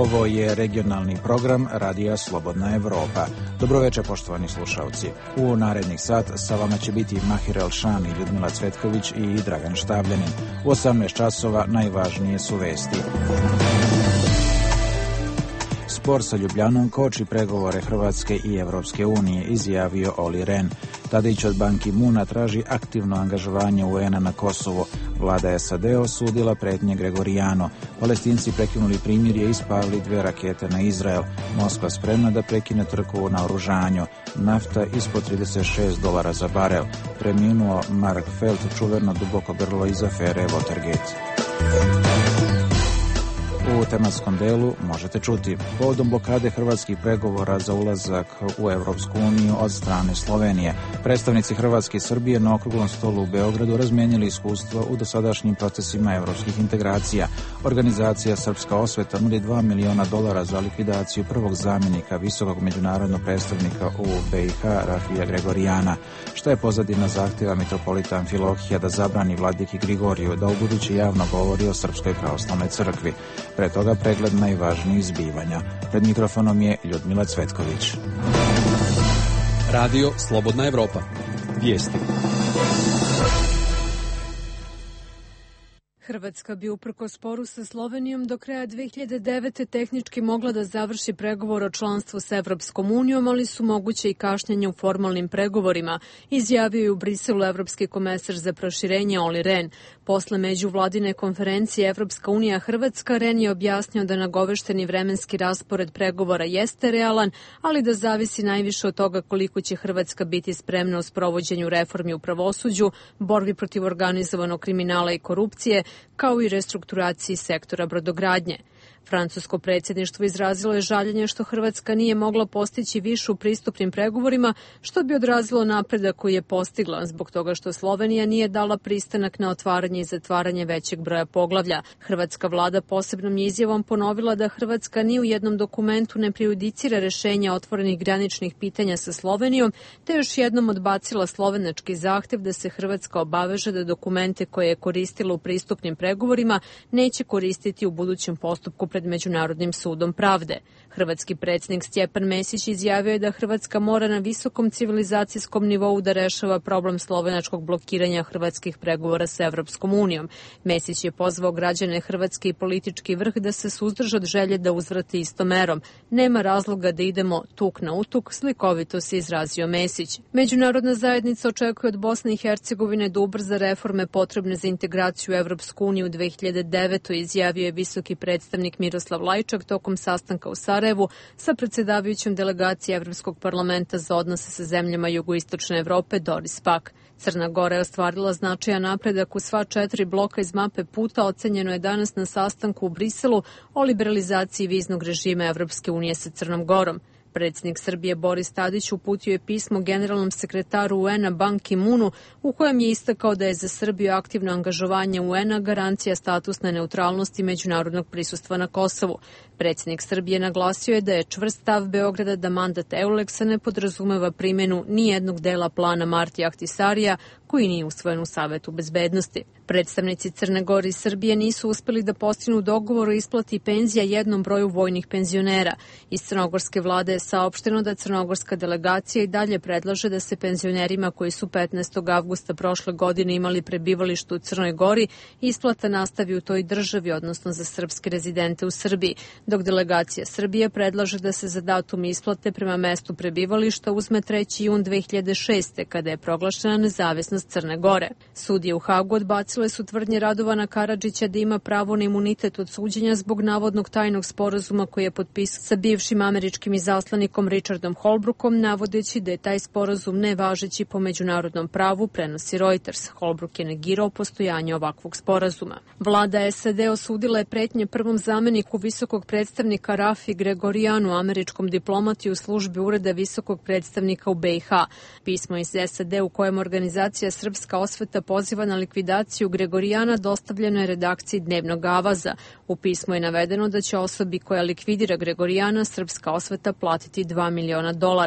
Ovo je regionalni program Radija Slobodna Evropa. Dobroveče, poštovani slušalci. U narednih sat sa vama će biti Mahir Elšan i Ljudmila Cvetković i Dragan Štabljanin. U 18 časova najvažnije su vesti. Spor sa Ljubljanom koči pregovore Hrvatske i Evropske unije, izjavio Oli Rehn. Tadić od Ban Ki-moona traži aktivno angažovanje UN-a na Kosovo. Vlada SAD osudila pretnje Gregorijano. Palestinci prekinuli primirje i ispalili 2 rakete na Izrael. Moskva spremna da prekine trku u naoružanju. Nafta ispod $36 za barel. Preminuo Mark Felt, čuveno duboko grlo iz afere Watergate. U tematskom delu možete čuti: povodom blokade hrvatskih pregovora za ulazak u Evropsku uniju od strane Slovenije, predstavnici Hrvatske i Srbije na okruglom stolu u Beogradu razmijenili iskustva u dosadašnjim procesima evropskih integracija. Organizacija Srpska osveta nudi $2 miliona za likvidaciju prvog zamjenika visokog međunarodnog predstavnika u BiH Rafija Gregorijana. Šta je pozadina zahtjeva mitropolita Amfilohija da zabrani vladiki Grigoriju da ubuduće javno govori o Srpskoj pravoslavnoj crkvi? Pre toga pregled najvažnijih zbivanja. Pred mikrofonom je Ljudmila Cvetković. Radio Slobodna Evropa. Vijesti. Hrvatska bi uprkos sporu sa Slovenijom do kraja 2009. tehnički mogla da završi pregovor o članstvu s Evropskom unijom, ali su moguće i kašnjenja u formalnim pregovorima, izjavio je u Briselu evropski komesar za proširenje Oli Rehn. Posle međuvladine konferencije Evropska unija Hrvatska, Rehn je objasnio da nagovešteni vremenski raspored pregovora jeste realan, ali da zavisi najviše od toga koliko će Hrvatska biti spremna u sprovođenju reformi u pravosuđu, borbi protiv organizovanog kriminala i korupcije, kao i restrukturaciji sektora brodogradnje. Francusko predsjedništvo izrazilo je žaljenje što Hrvatska nije mogla postići više u pristupnim pregovorima, što bi odrazilo napredak koji je postigla, zbog toga što Slovenija nije dala pristanak na otvaranje i zatvaranje većeg broja poglavlja. Hrvatska vlada posebnom izjavom ponovila da Hrvatska ni u jednom dokumentu ne prejudicira rešenja otvorenih graničnih pitanja sa Slovenijom, te još jednom odbacila slovenački zahtev da se Hrvatska obaveže da dokumente koje je koristila u pristupnim pregovorima neće koristiti u budućem postupku pred Međunarodnim sudom pravde. Hrvatski predsjednik Stjepan Mesić izjavio je da Hrvatska mora na visokom civilizacijskom nivou da rešava problem slovenačkog blokiranja hrvatskih pregovora sa Evropskom unijom. Mesić je pozvao građane Hrvatske i politički vrh da se suzdrže od želje da uzvrate istom merom. Nema razloga da idemo tuk na utuk, slikovito se izrazio Mesić. Međunarodna zajednica očekuje od Bosne i Hercegovine da ubrza reforme potrebne za integraciju u Evropsku uniju u 2009. izjavio je visoki predstavnik Miroslav Lajčak tokom sastanka u Sarajevu sa predsjedavajućom delegacije Evropskog parlamenta za odnose sa zemljama jugoistočne Evrope Doris Pack. Crna Gora je ostvarila značajan napredak u sva 4 bloka iz mape puta, ocenjeno je danas na sastanku u Briselu o liberalizaciji viznog režima Evropske unije sa Crnom Gorom. Predsjednik Srbije Boris Tadić uputio je pismo generalnom sekretaru UN-a Ban Ki-moonu u kojem je istakao da je za Srbiju aktivno angažovanje UN-a garancija statusne neutralnosti međunarodnog prisustva na Kosovu. Predsjednik Srbije naglasio je da je čvrst stav Beograda da mandat EULEX-a ne podrazumeva primjenu nijednog dela plana Marti Ahtisarija koji nije usvojen u Savetu bezbednosti. Predstavnici Crne Gore i Srbije nisu uspeli da postignu dogovor o isplati penzija jednom broju vojnih penzionera. Iz crnogorske vlade je saopšteno da crnogorska delegacija i dalje predlaže da se penzionerima koji su 15. avgusta prošle godine imali prebivalište u Crnoj Gori isplata nastavi u toj državi, odnosno za srpske rezidente u Srbiji, dok delegacija Srbije predlaže da se za datum isplate prema mestu prebivališta uzme 3. jun 2006. kada je proglašena nezavisnost Crne Gore. Sudije u Hagu odbacile su tvrdnje Radovana Karadžića da ima pravo na imunitet od suđenja zbog navodnog tajnog sporazuma koji je potpisan sa bivšim američkim izaslanikom Richardom Holbrookom, navodeći da je taj sporazum nevažeći po međunarodnom pravu, prenosi Reuters. Holbrook je negirao postojanje ovakvog sporazuma. Vlada SAD osudila je pretnje prvom zameniku visokog predstavnika Rafi Gregorijanu, američkom diplomati u službi Ureda visokog predstavnika u BiH. Pismo iz SAD u kojem organizacija Srpska osveta poziva na likvidaciju Gregorijana dostavljeno je redakciji Dnevnog avaza. U pismu je navedeno da će osobi koja likvidira Gregorijana Srpska osveta platiti $2 miliona.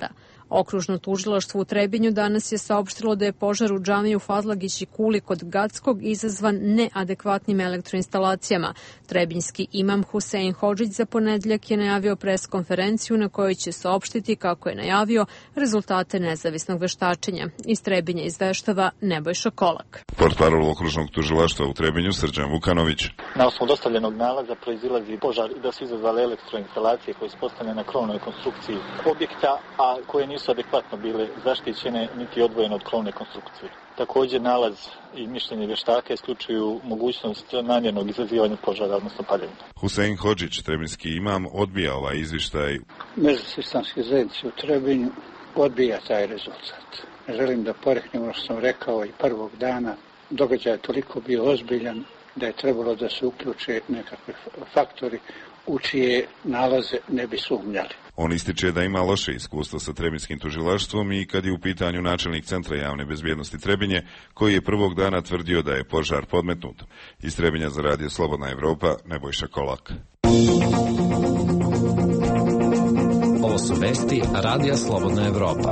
Okružno tužilaštvo u Trebinju danas je saopštilo da je požar u džamiju Fazlagić i Kuli kod Gackog izazvan neadekvatnim elektroinstalacijama. Trebinjski imam Husein Hodžić za ponedeljak je najavio preskonferenciju na kojoj će saopštiti, kako je najavio, rezultate nezavisnog veštačenja. Iz Trebinja izveštava Nebojša Kolak. Portparol okružnog tužilaštva u Trebinju Srđan Vukanović. Na osnovu dostavljenog nalaza proizilazi požar i da su izazvale elektroinstalacije koje su postavljene na krovnoj konstrukciji objekta, a koje nisu adekvatno bile zaštićene niti odvojene od krovne konstrukcije. Također nalaz i mišljenje vještaka isključuju mogućnost namjernog izazivanja požara, odnosno paljenja. Husein Hodžić, trebinjski imam, odbija ovaj izvještaj. Međusislamske zajednice u Trebinju odbija taj rezultat. Želim da poreknem ono što sam rekao i prvog dana. Događaj je toliko bio ozbiljan da je trebalo da se uključe nekakvi faktori u čije nalaze ne bi sumnjali. On ističe da ima loše iskustvo sa trebinjskim tužilaštvom i kad je u pitanju načelnik Centra javne bezbjednosti Trebinje, koji je prvog dana tvrdio da je požar podmetnut. Iz Trebinja za radio Slobodna Evropa, Nebojša Kolak. Ovo su vesti Radija Slobodna Evropa.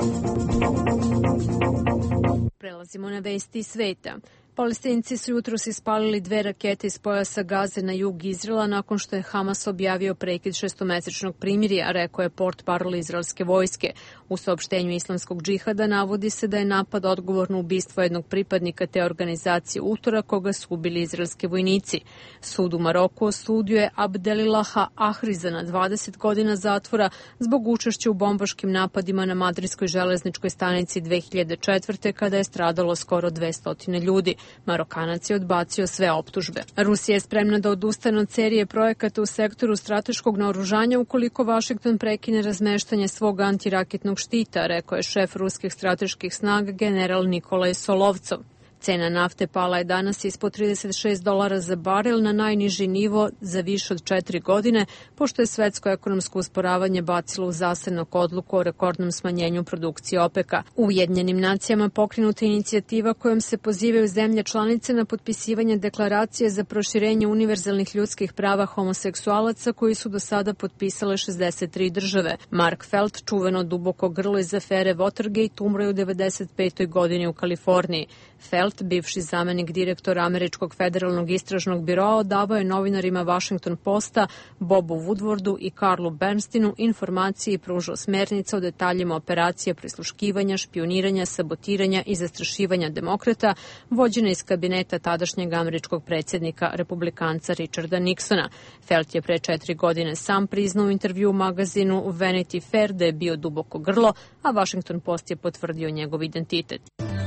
Prelazimo na vesti sveta. Palestinci su jutros ispalili 2 rakete iz pojasa Gaze na jug Izraela nakon što je Hamas objavio prekid 6-mesečnog primirja, rekao je portparol izraelske vojske. U saopštenju Islamskog džihada navodi se da je napad odgovor na ubistvo jednog pripadnika te organizacije utorak, koga su ubili izraelski vojnici. Sud u Maroku osudio je Abdelilaha Ahriza na 20 godina zatvora zbog učešća u bombaškim napadima na madridskoj železničkoj stanici 2004. kada je stradalo skoro 200 ljudi. Marokanac je odbacio sve optužbe. Rusija je spremna da odustane od serije projekata u sektoru strateškog naoružanja ukoliko Vašington prekine razmeštanje svog antiraketnog štita, rekao je šef ruskih strateških snaga general Nikolaj Solovcov. Cena nafte pala je danas ispod $36 za barel na najniži nivo za više od 4 godine, pošto je svetsko ekonomsko usporavanje bacilo u zasenak odluku o rekordnom smanjenju produkcije OPEC-a. U Ujedinjenim nacijama pokrenuta inicijativa kojom se pozivaju zemlje članice na potpisivanje deklaracije za proširenje univerzalnih ljudskih prava homoseksualaca koji su do sada potpisale 63 države. Mark Felt, čuveno duboko grlo iz afere Watergate, umro je u 95. godini u Kaliforniji. Felt, bivši zamenik direktora Američkog federalnog istražnog biroa, odavao je novinarima Washington Posta, Bobu Woodwardu i Karlu Bernsteinu informacije i pružao smernice o detaljima operacije prisluškivanja, špioniranja, sabotiranja i zastrašivanja demokrata, vođene iz kabineta tadašnjeg američkog predsjednika republikanca Richarda Nixona. Felt je pre 4 godine sam priznao u intervju u magazinu Vanity Fair da je bio duboko grlo, a Washington Post je potvrdio njegov identitet.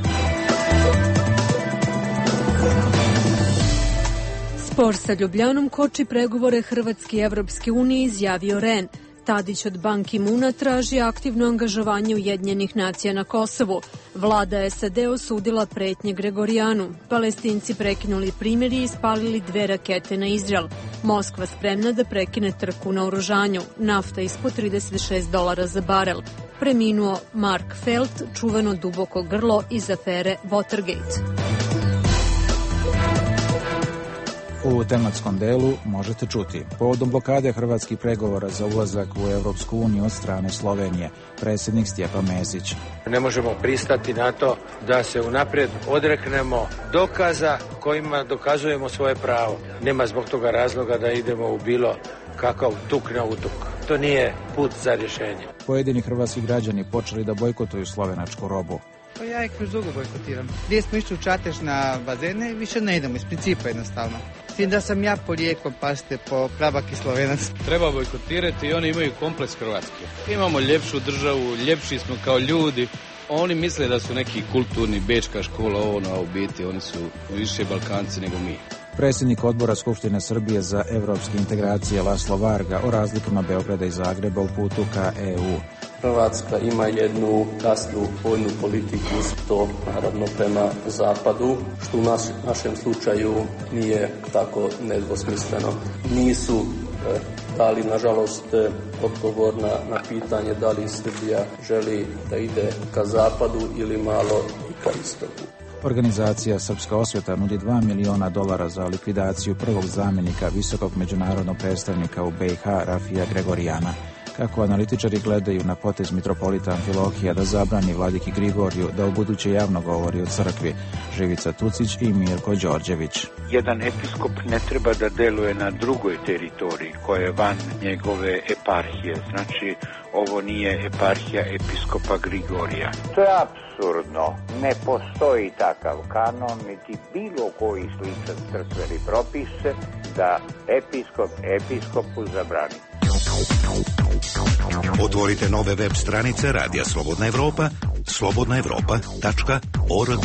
Spor sa Ljubljanom koči pregovore Hrvatske i Evropske unije, izjavio REN. Tadić od Ban Ki-muna traži aktivno angažovanje Ujedinjenih nacija na Kosovu. Vlada SAD osudila pretnje Gregorijanu. Palestinci prekinuli primirje i ispalili 2 rakete na Izrael. Moskva spremna da prekine trku na oružanju. Nafta ispod $36 za barel. Preminuo Mark Felt, čuveno duboko grlo iz afere Watergate. U tematskom delu možete čuti: povodom blokade hrvatskih pregovora za ulazak u Evropsku uniju od strane Slovenije, predsjednik Stjepan Mesić. Ne možemo pristati na to da se unaprijed odreknemo dokaza kojima dokazujemo svoje pravo. Nema zbog toga razloga da idemo u bilo kakav tuk na utuk. To nije put za rješenje. Pojedini hrvatski građani počeli da bojkotuju slovenačku robu. Pa ja ih kroz dugo bojkotiram. Prije smo išli u Čatež na bazene, više ne idemo iz principa jednostavno. S tim da sam ja porijeklom, pasite, po Prabak i Slovenac. Treba bojkotirati i oni imaju kompleks Hrvatske. Imamo ljepšu državu, ljepši smo kao ljudi. Oni misle da su neki kulturni, bečka škola, a u biti oni su više Balkanci nego mi. Predsjednik odbora Skupštine Srbije za evropske integracije Laslo Varga o razlikama Beograda i Zagreba u putu ka EU. Hrvatska ima jednu jasnu vojnu politiku, to naravno prema zapadu, što u našem slučaju nije tako nedvosmisleno. Nisu dali, nažalost, odgovor na pitanje da li Srbija želi da ide ka zapadu ili malo i ka istoku. Organizacija Srpska osveta nudi $2 miliona za likvidaciju prvog zamjenika visokog međunarodnog predstavnika u BiH Rafija Gregorijana. Kako analitičari gledaju na potez mitropolita Amfilohija da zabrani vladiki Grigoriju da ubuduće javno govori o crkvi. Živica Tucić i Mirko Đorđević. Jedan episkop ne treba da deluje na drugoj teritoriji koja je van njegove eparhije. Znači, ovo nije eparhija episkopa Grigorija. To je apsurdno. Ne postoji takav kanon, niti bilo koji sličan crkveni propis da episkop episkopu zabrani. Otvorite nove web stranice Radija Slobodna Evropa, slobodnaevropa.org.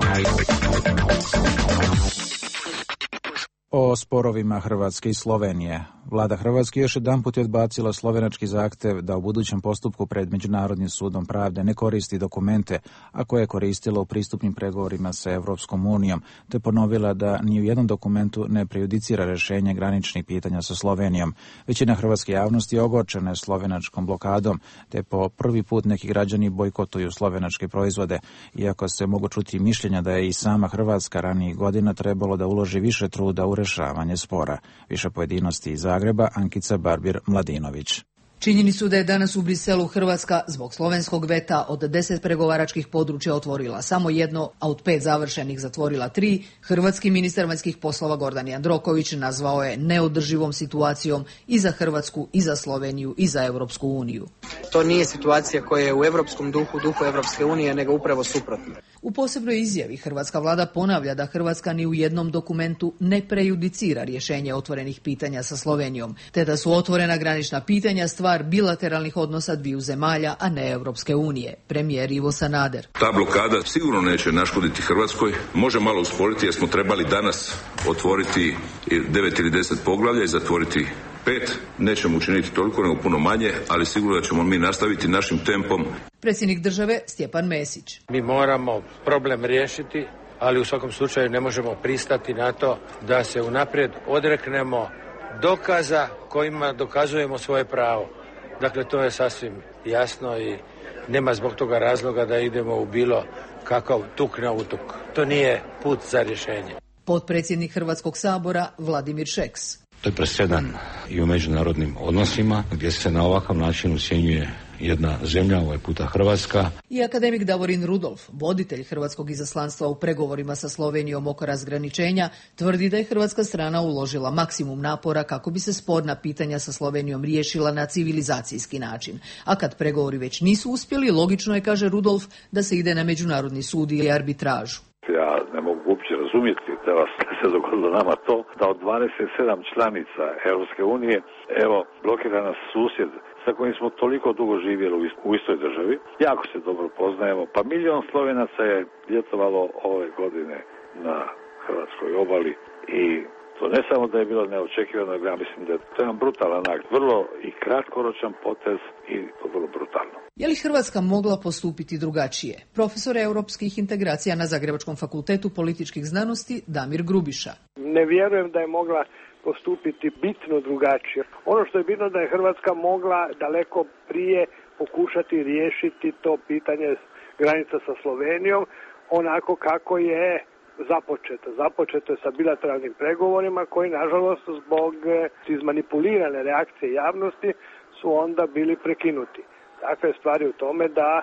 O sporovima Hrvatske i Slovenije. Vlada Hrvatske još jedanput je odbacila slovenački zahtev da u budućem postupku pred Međunarodnim sudom pravde ne koristi dokumente, a koje je koristila u pristupnim pregovorima sa Evropskom unijom, te ponovila da ni u jednom dokumentu ne prejudicira rešenje graničnih pitanja sa Slovenijom. Većina hrvatske javnosti je ogorčena slovenačkom blokadom, te po prvi put neki građani bojkotuju slovenačke proizvode, iako se mogu čuti mišljenja da je i sama Hrvatska ranijih godina trebalo da uloži više truda u rešavanje spora. Više pojedinosti iz Zagreba, Ankica Barbir-Mladinović. Činjenicu da je danas u Briselu Hrvatska zbog slovenskog veta od 10 pregovaračkih područja otvorila samo jedno, a od 5 završenih zatvorila 3, hrvatski ministar vanjskih poslova Gordan Jandroković nazvao je neodrživom situacijom i za Hrvatsku, i za Sloveniju, i za Europsku uniju. To nije situacija koja je u europskom duhu Europske unije, nego upravo suprotno. U posebnoj izjavi hrvatska vlada ponavlja da Hrvatska ni u jednom dokumentu ne prejudicira rješenje otvorenih pitanja sa Slovenijom, te da su otvorena granična pitanja stvar bilateralnih odnosa dviju zemalja, a ne Europske unije. Premijer Ivo Sanader. Ta blokada sigurno neće naškoditi Hrvatskoj. Može malo usporiti jer smo trebali danas otvoriti 9 ili 10 poglavlja i zatvoriti 5. Nećemo učiniti toliko, nego puno manje, ali sigurno da ćemo mi nastaviti našim tempom. Predsjednik države Stjepan Mesić. Mi moramo problem riješiti, ali u svakom slučaju ne možemo pristati na to da se unaprijed odreknemo dokaza kojima dokazujemo svoje pravo. Dakle, to je sasvim jasno i nema zbog toga razloga da idemo u bilo kakav tuk na utuk. To nije put za rješenje. Potpredsjednik Hrvatskog sabora Vladimir Šeks. To je presedan i u međunarodnim odnosima gdje se na ovakav način ucjenjuje jedna zemlja, ovaj puta Hrvatska. I akademik Davorin Rudolf, voditelj hrvatskog izaslanstva u pregovorima sa Slovenijom oko razgraničenja, tvrdi da je hrvatska strana uložila maksimum napora kako bi se sporna pitanja sa Slovenijom riješila na civilizacijski način. A kad pregovori već nisu uspjeli, logično je, kaže Rudolf, da se ide na međunarodni sud ili arbitražu. Ja ne mogu uopće razumjeti da se dogodilo nama to da od 27 članica Europske unije, evo, blokira nas susjed sa kojim smo toliko dugo živjeli u istoj državi. Jako se dobro poznajemo. Pa 1 milion Slovenaca je ljetovalo ove godine na hrvatskoj obali i to ne samo da je bilo neočekivano, ja mislim da je to jedan brutalan akt, vrlo i kratkoročan potez i to vrlo brutalno. Je li Hrvatska mogla postupiti drugačije? Profesor europskih integracija na Zagrebačkom fakultetu političkih znanosti Damir Grubiša. Ne vjerujem da je mogla postupiti bitno drugačije. Ono što je bitno da je Hrvatska mogla daleko prije pokušati riješiti to pitanje granica sa Slovenijom onako kako je započeto. Započeto je sa bilateralnim pregovorima koji, nažalost, zbog izmanipulirane reakcije javnosti su onda bili prekinuti. Takva je stvar u tome da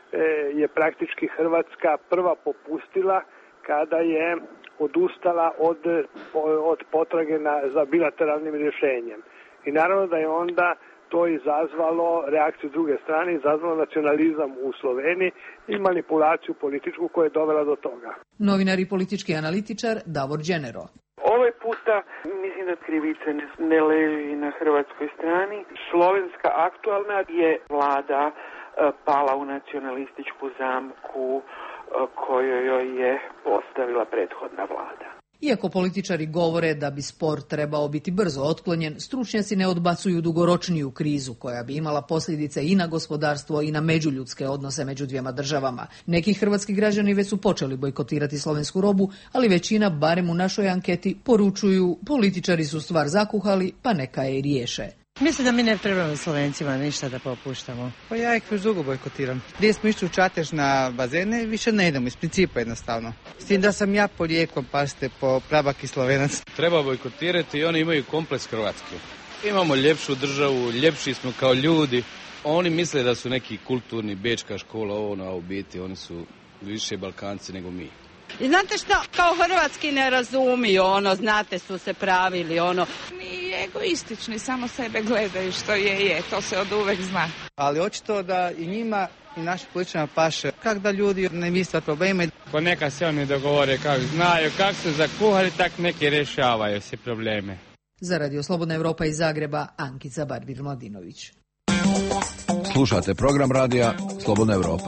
je praktički Hrvatska prva popustila kada je odustala od potrage za bilateralnim rješenjem. I naravno da je onda to izazvalo reakciju druge strane, izazvalo nacionalizam u Sloveniji i manipulaciju političku koja je dovela do toga. Novinar i politički analitičar Davor Đenero. Ovaj puta mislim da krivica ne leži na hrvatskoj strani. Slovenska aktualna je vlada pala u nacionalističku zamku koju joj je postavila prethodna vlada. Iako političari govore da bi spor trebao biti brzo otklonjen, stručnjaci ne odbacuju dugoročniju krizu koja bi imala posljedice i na gospodarstvo i na međuljudske odnose među dvijema državama. Neki hrvatski građani već su počeli bojkotirati slovensku robu, ali većina, barem u našoj anketi, poručuju političari su stvar zakuhali, pa neka je i riješe. Mislim da mi ne trebamo Slovencima ništa da popuštamo. Pa ja ih već dugo bojkotiram. Gdje smo išli u Čatež na bazene, više ne idemo, iz principa jednostavno. S tim da sam ja porijeklom, pazite, po prabaki Slovenac. Treba bojkotirati i oni imaju kompleks Hrvatske. Imamo ljepšu državu, ljepši smo kao ljudi. Oni misle da su neki kulturni, bečka škola, a u biti oni su više Balkanci nego mi. I znate što, kao hrvatski ne razumiju, znate su se pravili, Mi egoistični, samo sebe gledaju što je, to se od uvek zna. Ali očito da i njima i našim političarima paše, kak da ljudi ne misle o probleme. Ko neka se oni dogovore kako znaju, kako su zakuhali, tak neki rješavaju se probleme. Za Radio Slobodna Evropa iz Zagreba, Ankica Barbir-Mladinović. Slušate program radija Slobodna Evropa.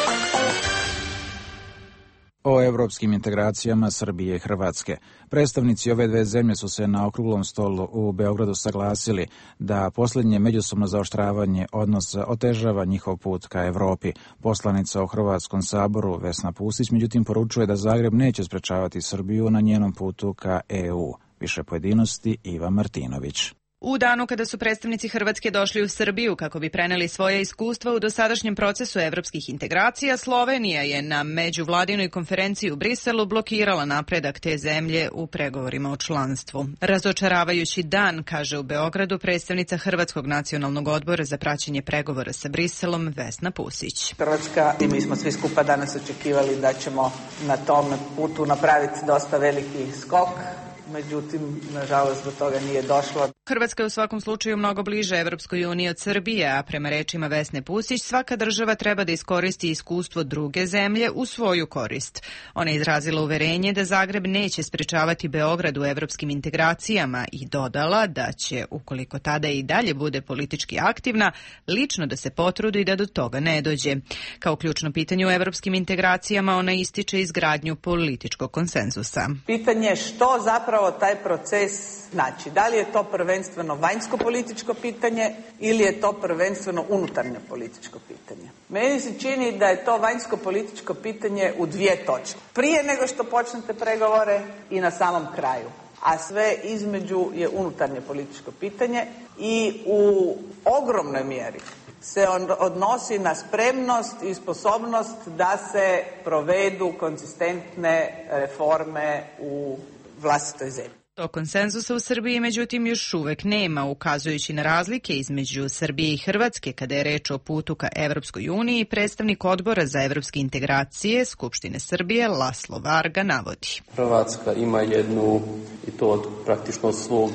O evropskim integracijama Srbije i Hrvatske. Predstavnici ove dve zemlje su se na okruglom stolu u Beogradu saglasili da posljednje međusobno zaoštravanje odnosa otežava njihov put ka Evropi. Poslanica u Hrvatskom saboru Vesna Pusić međutim poručuje da Zagreb neće sprečavati Srbiju na njenom putu ka EU. Više pojedinosti Iva Martinović. U danu kada su predstavnici Hrvatske došli u Srbiju kako bi preneli svoje iskustva u dosadašnjem procesu evropskih integracija, Slovenija je na međuvladinoj konferenciji u Briselu blokirala napredak te zemlje u pregovorima o članstvu. Razočaravajući dan, kaže u Beogradu predstavnica Hrvatskog nacionalnog odbora za praćenje pregovora sa Briselom Vesna Pusić. Hrvatska i mi smo svi skupa danas očekivali da ćemo na tom putu napraviti dosta veliki skok. Međutim, nažalost, do toga nije došlo. Hrvatska je u svakom slučaju mnogo bliže Evropskoj uniji od Srbije, a prema rečima Vesne Pusić, svaka država treba da iskoristi iskustvo druge zemlje u svoju korist. Ona je izrazila uverenje da Zagreb neće sprečavati Beograd u evropskim integracijama i dodala da će, ukoliko tada i dalje bude politički aktivna, lično da se potrudi da do toga ne dođe. Kao ključno pitanje u evropskim integracijama ona ističe izgradnju političkog konsenzusa. Pitanje što zapravo taj proces znači. Da li je to prvenstveno vanjsko-političko pitanje ili je to prvenstveno unutarnje političko pitanje? Meni se čini da je to vanjsko-političko pitanje u dvije točke. Prije nego što počnete pregovore i na samom kraju. A sve između je unutarnje političko pitanje i u ogromnoj mjeri se odnosi na spremnost i sposobnost da se provedu konzistentne reforme u vlastitoj zemlji. Tog konsenzusa u Srbiji međutim još uvek nema, ukazujući na razlike između Srbije i Hrvatske kada je reč o putu ka Evropskoj uniji. Predstavnik odbora za evropske integracije Skupštine Srbije Laslo Varga navodi. Hrvatska ima jednu, i to od praktično svog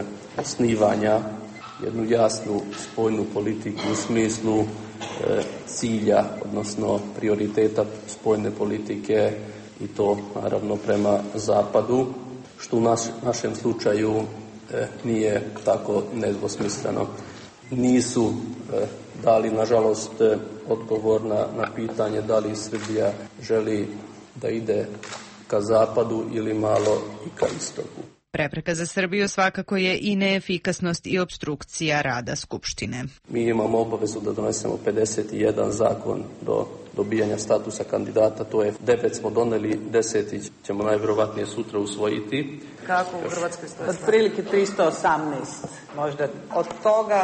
osnivanja, jednu jasnu spoljnu politiku u smislu cilja, odnosno prioriteta spoljne politike i to naravno prema zapadu, što u našem slučaju nije tako nedvosmisleno. Nisu dali, nažalost, odgovor na pitanje da li Srbija želi da ide ka zapadu ili malo i ka istoku. Prepreka za Srbiju svakako je i neefikasnost i opstrukcija rada Skupštine. Mi imamo obavezu da donesemo 51 zakon do dobijanja statusa kandidata, to je 9 smo doneli, 10 ćemo najvjerovatnije sutra usvojiti. Kako u Hrvatskoj stoji? Otprilike 318, možda. Od toga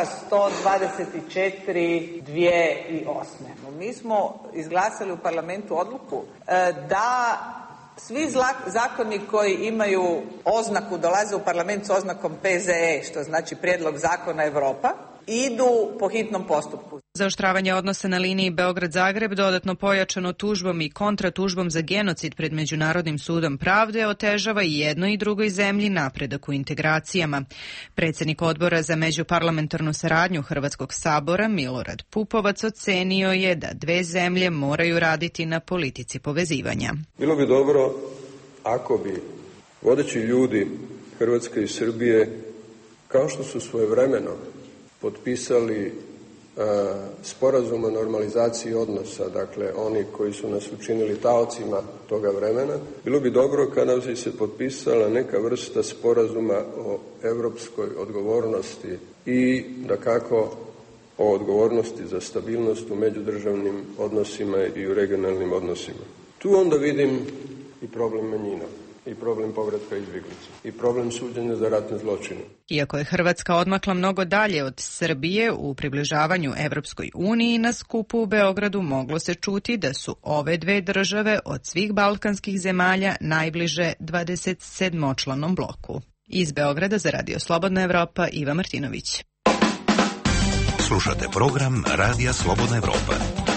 124 2008. Mi smo izglasali u parlamentu odluku da svi zakoni koji imaju oznaku, dolaze u parlament s oznakom PZE, što znači Prijedlog zakona Evropa, idu po hitnom postupku. Zaoštravanje odnosa na liniji Beograd-Zagreb, dodatno pojačano tužbom i kontratužbom za genocid pred Međunarodnim sudom pravde, otežava i jednoj i drugoj zemlji napredak u integracijama. Predsjednik odbora za međuparlamentarnu saradnju Hrvatskog sabora Milorad Pupovac ocenio je da dve zemlje moraju raditi na politici povezivanja. Bilo bi dobro ako bi vodeći ljudi Hrvatske i Srbije, kao što su svojevremeno potpisali sporazum o normalizaciji odnosa, dakle oni koji su nas učinili taocima toga vremena, bilo bi dobro kada bi se potpisala neka vrsta sporazuma o europskoj odgovornosti i dakako o odgovornosti za stabilnost u međudržavnim odnosima i u regionalnim odnosima. Tu onda vidim i problem manjina, i problem povratka izbjeglica, i problem suđenja za ratne zločine. Iako je Hrvatska odmakla mnogo dalje od Srbije u približavanju Evropskoj uniji, na skupu u Beogradu moglo se čuti da su ove dve države od svih balkanskih zemalja najbliže 27-članom bloku. Iz Beograda za Radio Slobodna Evropa, Iva Martinović. Slušate program Radija Slobodna Evropa.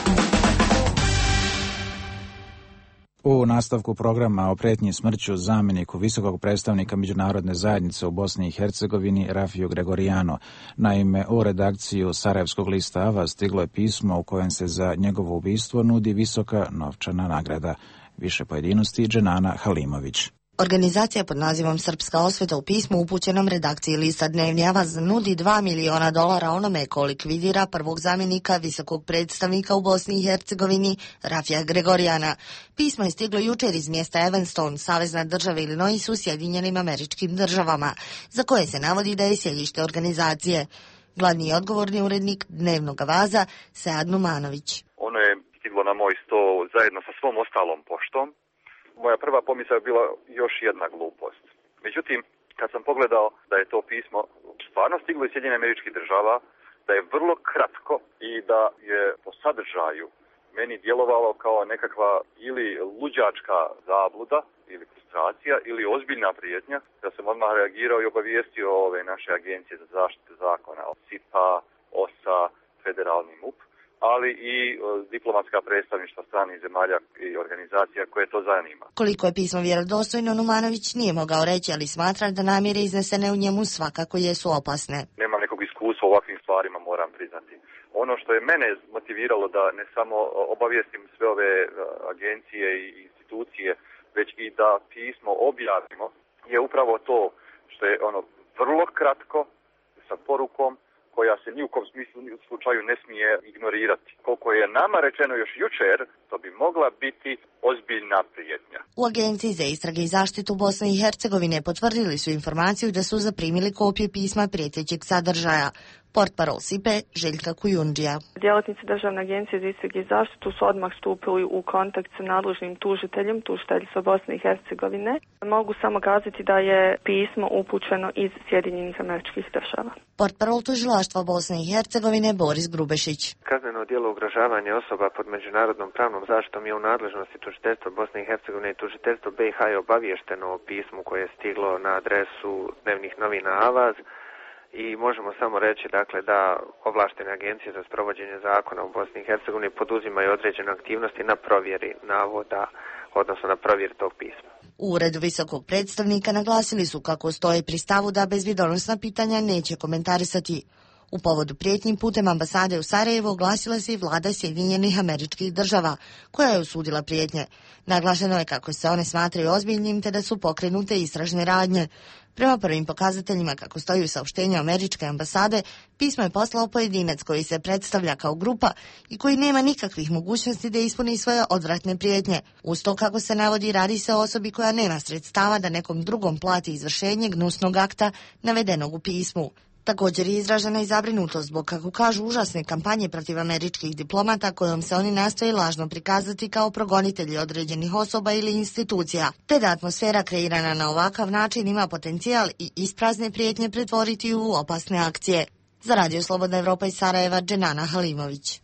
U nastavku programa o pretnji smrću zamjeniku visokog predstavnika međunarodne zajednice u Bosni i Hercegovini Rafiju Gregorijano. Naime, u redakciju Sarajevskog lista Ava stiglo je pismo u kojem se za njegovo ubistvo nudi visoka novčana nagrada. Više pojedinosti Dženana Halimović. Organizacija pod nazivom Srpska osveta u pismu upućenom redakciji lista Dnevni Avaz nudi $2 miliona onome ko likvidira prvog zamjenika visokog predstavnika u Bosni i Hercegovini Rafija Gregorijana. Pismo je stiglo jučer iz mjesta Evanston, savezna država Illinois u Sjedinjenim Američkim Državama, za koje se navodi da je sjedište organizacije. Glavni i odgovorni urednik Dnevnog Avaza Sead Numanović. Ono je stiglo na moj sto zajedno sa svom ostalom poštom. Moja prva pomisao je bila još jedna glupost. Međutim, kad sam pogledao da je to pismo stvarno stiglo iz Sjedinjenih Američkih Država, da je vrlo kratko i da je po sadržaju meni djelovalo kao nekakva ili luđačka zabluda ili frustracija ili ozbiljna prijetnja, da sam odmah reagirao i obavijestio ove naše agencije za zaštitu zakona, SIPA, OSA, Federalni MUP, ali i diplomatska predstavništva stranih zemalja i organizacija koje to zanima. Koliko je pismo vjerodostojno, Numanović nije mogao reći, ali smatra da namjere iznesene u njemu svakako jesu opasne. Nemam nekog iskustva u ovakvim stvarima, moram priznati. Ono što je mene motiviralo da ne samo obavijestim sve ove agencije i institucije, već i da pismo objavimo, je upravo to što je ono vrlo kratko, sa porukom koja se ni u kom smislu ni u slučaju ne smije ignorirati. Koliko je nama rečeno još jučer, to bi mogla biti ozbiljna prijetnja. U Agenciji za istrage i zaštitu Bosne i Hercegovine potvrdili su informaciju da su zaprimili kopije pisma prijetećeg sadržaja. Portparol SIPE Željka Kujundžija. Djelatnici Državne agencije za istrage i zaštitu su odmah stupili u kontakt sa nadležnim tužiteljstva Bosne i Hercegovine. Mogu samo kazati da je pismo upućeno iz Sjedinjenih Američkih Država. Portparol tužilaštva Bosne i Hercegovine Boris Grubešić. Kazneno djelo ugrožavanja osoba pod međunarodnom pravnom zaštitom je u nadležnosti tužiteljstva Bosne i Hercegovine i tužiteljstvo BiH je obaviješteno o pismu koje je stiglo na adresu Dnevnih novina Avaz. I možemo samo reći dakle da ovlaštene agencije za sprovođenje zakona u Bosni i Hercegovini poduzimaju određene aktivnosti na provjeri navoda, odnosno na provjeri tog pisma. U uredu visokog predstavnika naglasili su kako stoje pri stavu da bezbjedonosna pitanja neće komentarisati. U povodu prijetnji putem ambasade u Sarajevo oglasila se i vlada Sjedinjenih Američkih Država, koja je osudila prijetnje. Naglašeno je kako se one smatraju ozbiljnim te da su pokrenute istražne radnje. Prema prvim pokazateljima, kako stoji u saopštenju američke ambasade, pismo je poslao pojedinac koji se predstavlja kao grupa i koji nema nikakvih mogućnosti da ispuni svoje odvratne prijetnje. Uz to, kako se navodi, radi se o osobi koja nema sredstava da nekom drugom plati izvršenje gnusnog akta navedenog u pismu. Također je izražena i zabrinutost zbog, kako kažu, užasne kampanje protiv američkih diplomata kojom se oni nastoje lažno prikazati kao progonitelji određenih osoba ili institucija, te da atmosfera kreirana na ovakav način ima potencijal i isprazne prijetnje pretvoriti u opasne akcije. Za Radio Slobodna Evropa iz Sarajeva, Dženana Halimović.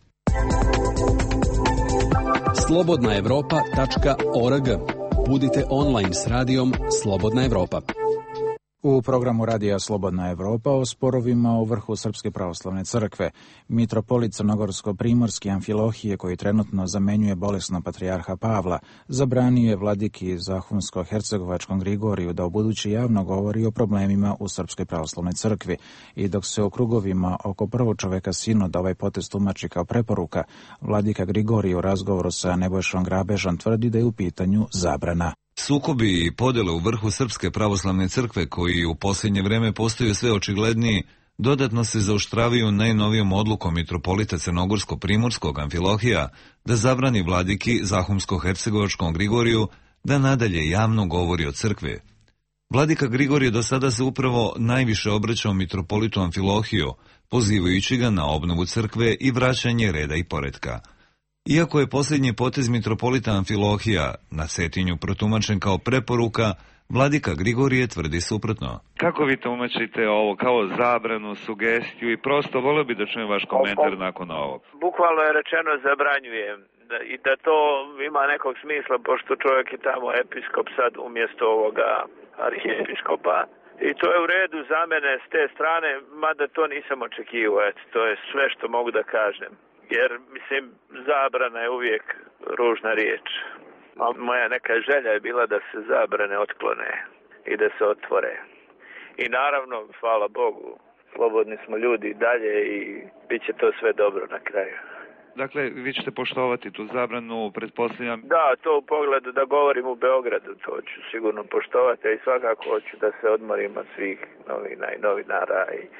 slobodnaevropa.org. Budite online s radijom Slobodna Evropa. U programu Radija Slobodna Evropa o sporovima u vrhu Srpske pravoslavne crkve. Mitropolit Crnogorsko-primorski Amfilohije, koji trenutno zamenjuje bolesno patrijarha Pavla, zabranio je vladiki Zahumsko-hercegovačkom Grigoriju da ubuduće javno govori o problemima u Srpskoj pravoslavnoj crkvi. I dok se u krugovima oko prvog čoveka sinoda ovaj potez tumači kao preporuka, vladika Grigorij u razgovoru sa Nebojšom Grabežom tvrdi da je u pitanju zabrana. Sukobi i podjele u vrhu Srpske pravoslavne crkve, koji u posljednje vrijeme postaju sve očigledniji, dodatno se zaoštravaju najnovijom odlukom mitropolita Crnogorsko-primorskog Amfilohija da zabrani vladiki Zahumsko-hercegovačkom Grigoriju da nadalje javno govori o crkvi. Vladika Grigorije do sada se upravo najviše obraćao mitropolitu Amfilohiju, pozivajući ga na obnovu crkve i vraćanje reda i poretka. Iako je posljednji potez mitropolita Amfilohija na Cetinju protumačen kao preporuka, vladika Grigorije tvrdi suprotno. Kako vi tumačite ovo, kao zabranu, sugestiju i prosto volio bi da čujem vaš komentar nakon ovog? Bukvalno je rečeno zabranjujem i da to ima nekog smisla, pošto čovjek je tamo episkop sad umjesto ovoga arhijepiskopa. I to je u redu za mene s te strane, mada to nisam očekivao, eto, to je sve što mogu da kažem. Jer, mislim, zabrana je uvijek ružna riječ. A moja neka želja je bila da se zabrane otklone i da se otvore. I naravno, hvala Bogu, slobodni smo ljudi i dalje i bit će to sve dobro na kraju. Dakle, vi ćete poštovati tu zabranu, pretpostavljam? Da, to u pogledu da govorim u Beogradu, to ću sigurno poštovati, a i svakako hoću da se odmorim od svih novina i novinara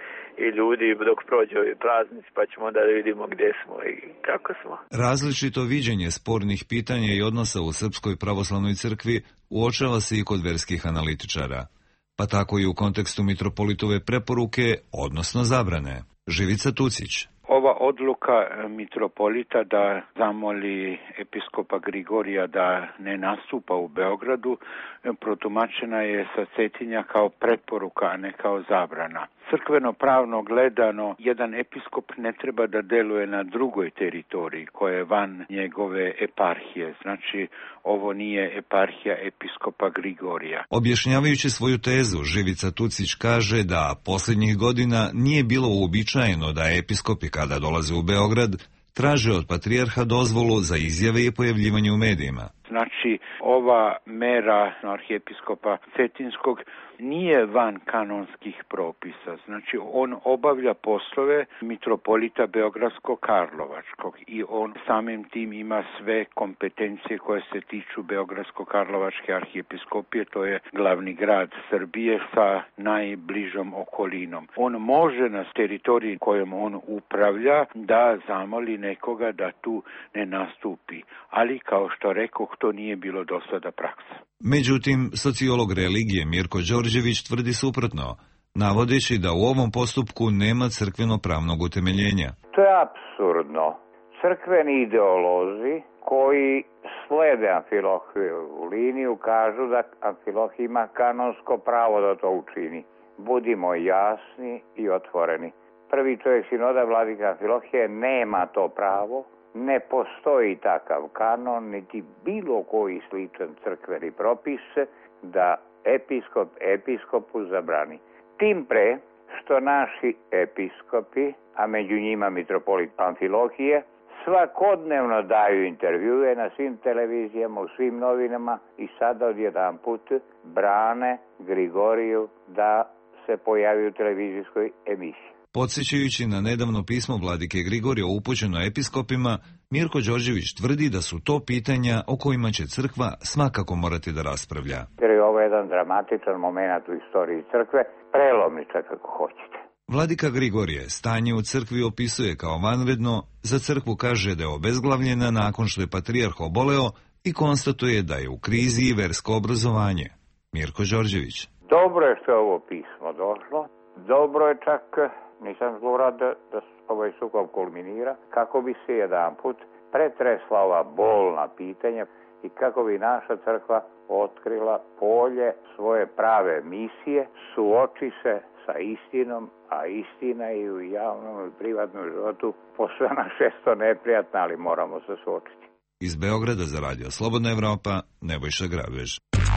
i ljudi dok prođe ovi praznici, pa ćemo onda da vidimo gdje smo i kako smo. Različito viđenje spornih pitanja i odnosa u Srpskoj pravoslavnoj crkvi uočava se i kod verskih analitičara, pa tako i u kontekstu mitropolitove preporuke, odnosno zabrane. Živica Tucić. Ova odluka mitropolita da zamoli episkopa Grigorija da ne nastupa u Beogradu protumačena je sa Cetinja kao preporuka, a ne kao zabrana. Crkveno pravno gledano, jedan episkop ne treba da deluje na drugoj teritoriji koja je van njegove eparhije. Znači, ovo nije eparhija episkopa Grigorija. Objašnjavajući svoju tezu, Živica Tucić kaže da posljednjih godina nije bilo uobičajeno da episkopi kada dolaze u Beograd traže od patrijarha dozvolu za izjave i pojavljivanje u medijima. Znači, ova mera arhijepiskopa Cetinskog nije van kanonskih propisa. Znači, on obavlja poslove mitropolita Beogradsko-Karlovačkog i on samim tim ima sve kompetencije koje se tiču Beogradsko-Karlovačke arhijepiskopije, to je glavni grad Srbije sa najbližom okolinom. On može na teritoriji kojom on upravlja da zamoli nekoga da tu ne nastupi, ali kao što rekoh, to nije bilo do sada praksa. Međutim, sociolog religije Mirko Đorđević tvrdi suprotno, navodeći da u ovom postupku nema crkveno-pravnog utemeljenja. To je apsurdno. Crkveni ideolozi koji slede Amfilohijevu liniju kažu da Amfilohije ima kanonsko pravo da to učini. Budimo jasni i otvoreni. Prvi čovjek sinoda, vladika Amfilohije, nema to pravo. Ne postoji takav kanon, niti bilo koji sličan crkveni propis da episkop episkopu zabrani. Tim pre što naši episkopi, a među njima mitropolit Amfilohije, svakodnevno daju intervjue na svim televizijama, u svim novinama i sada odjedan put brane Grigoriju da se pojavi u televizijskoj emisiji. Podsjećajući na nedavno pismo vladike Grigorija upućeno episkopima, Mirko Đorđević tvrdi da su to pitanja o kojima će crkva svakako morati da raspravlja. Ovo je jedan dramatičan moment u istoriji crkve, prelomničak kako hoćete. Vladika Grigorije stanje u crkvi opisuje kao vanredno, za crkvu kaže da je obezglavljena nakon što je patrijarh oboleo i konstatuje da je u krizi i versko obrazovanje. Mirko Đorđević. Dobro je što je ovo pismo došlo, dobro je čak, nisam zlurad da ovaj sukob kulminira, kako bi se jedan put pretresla ova bolna pitanja i kako bi naša crkva otkrila polje svoje prave misije, suoči se sa istinom, a istina i u javnom i privatnom životu posve na često neprijatna, ali moramo se suočiti. Iz Beograda za radio Slobodna Evropa, Nebojša Grabež.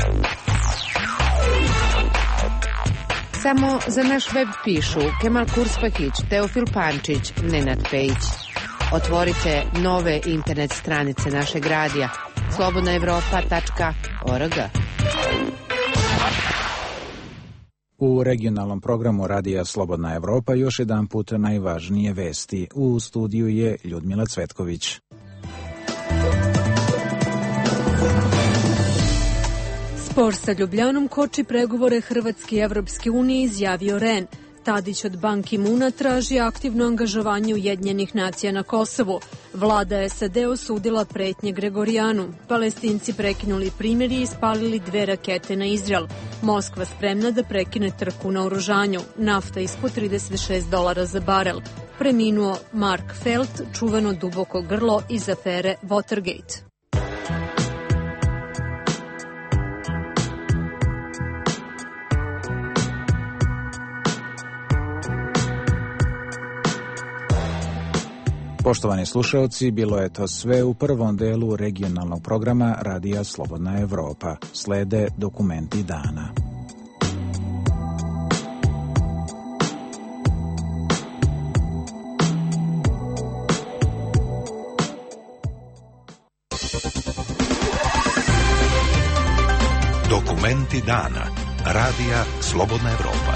Samo za naš web pišu Kemal Kurspahić, Teofil Pančić, Nenad Pejić. Otvorite nove internet stranice našeg radija slobodnaevropa.org. U regionalnom programu radija Slobodna Evropa još jedan put najvažnije vesti. U studiju je Ljudmila Cvetković. Spor sa Ljubljanom koči pregovore Hrvatske i Evropske unije, izjavio Ren. Tadić od Ban Ki-muna traži aktivno angažovanje Ujedinjenih nacija na Kosovu. Vlada SAD osudila pretnje Gregorijanu. Palestinci prekinuli primirje i ispalili 2 rakete na Izrael. Moskva spremna da prekine trku na oružanju. Nafta ispod $36 za barel. Preminuo Mark Felt, čuveno duboko grlo iz afere Watergate. Poštovani slušalci, bilo je to sve u prvom delu regionalnog programa Radija Slobodna Evropa. Slede dokumenti dana. Dokumenti dana. Radija Slobodna Evropa.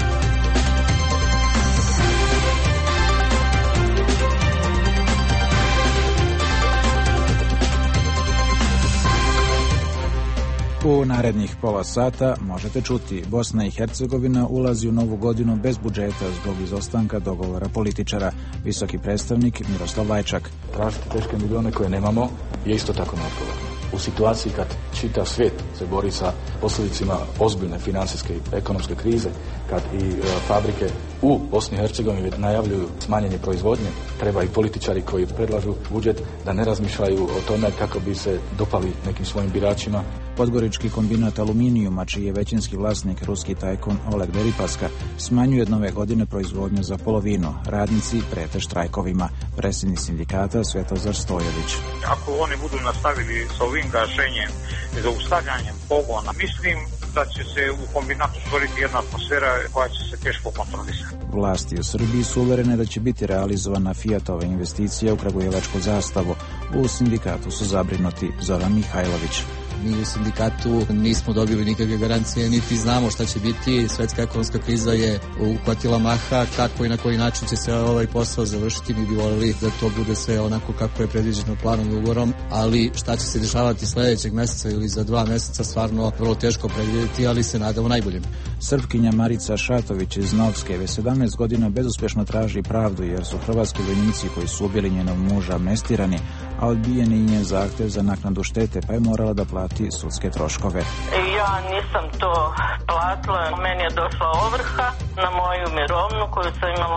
U narednih pola sata možete čuti: Bosna i Hercegovina ulazi u novu godinu bez budžeta zbog izostanka dogovora političara. Visoki predstavnik Miroslav Lajčak. Tražiti teške milione koje nemamo je isto tako neodgovorno. U situaciji kad čitav svijet se bori sa posljedicima ozbiljne financijske i ekonomske krize, kad i fabrike u Bosni i Hercegovini najavljuju smanjenje proizvodnje, treba i političari koji predlažu budžet da ne razmišljaju o tome kako bi se dopali nekim svojim biračima. Podgorički kombinat aluminijuma, čiji je većinski vlasnik ruski tajkun Oleg Deripaska, smanjuje nove godine proizvodnju za polovinu. Radnici prete štrajkovima. Predsjednik sindikata Svetozar Stojović. Ako oni budu nastavili s ovim gašenjem i zaustavljanjem pogona, mislim da će se u kombinatu stvoriti jedna atmosfera koja će se teško kontrolisati. Vlasti u Srbiji su uverene da će biti realizovana Fiatova investicija u kragujevačku zastavu. U sindikatu su zabrinuti. Zoran Mihajlović. Mi u sindikatu nismo dobili nikakve garancije, niti znamo šta će biti. Svetska ekonomska kriza je uhvatila maha. Kako i na koji način će se ovaj posao završiti, mi bi voljeli da to bude sve onako kako je predviđeno planom i ugovorom, ali šta će se dešavati sljedećeg mjeseca ili za 2 mjeseca stvarno vrlo teško predvidjeti, ali se nadamo najboljem. Srpkinja Marica Šatović iz Novske već 17 godina bezuspješno traži pravdu jer su hrvatski vojnici koji su ubili njenog muža amnestirani, a odbijen je njen zahtjev za naknadu štete, pa je morala da plati sudske troškove. Ja nisam to platila, meni je došla ovrha na moju mirovnu koju sam imala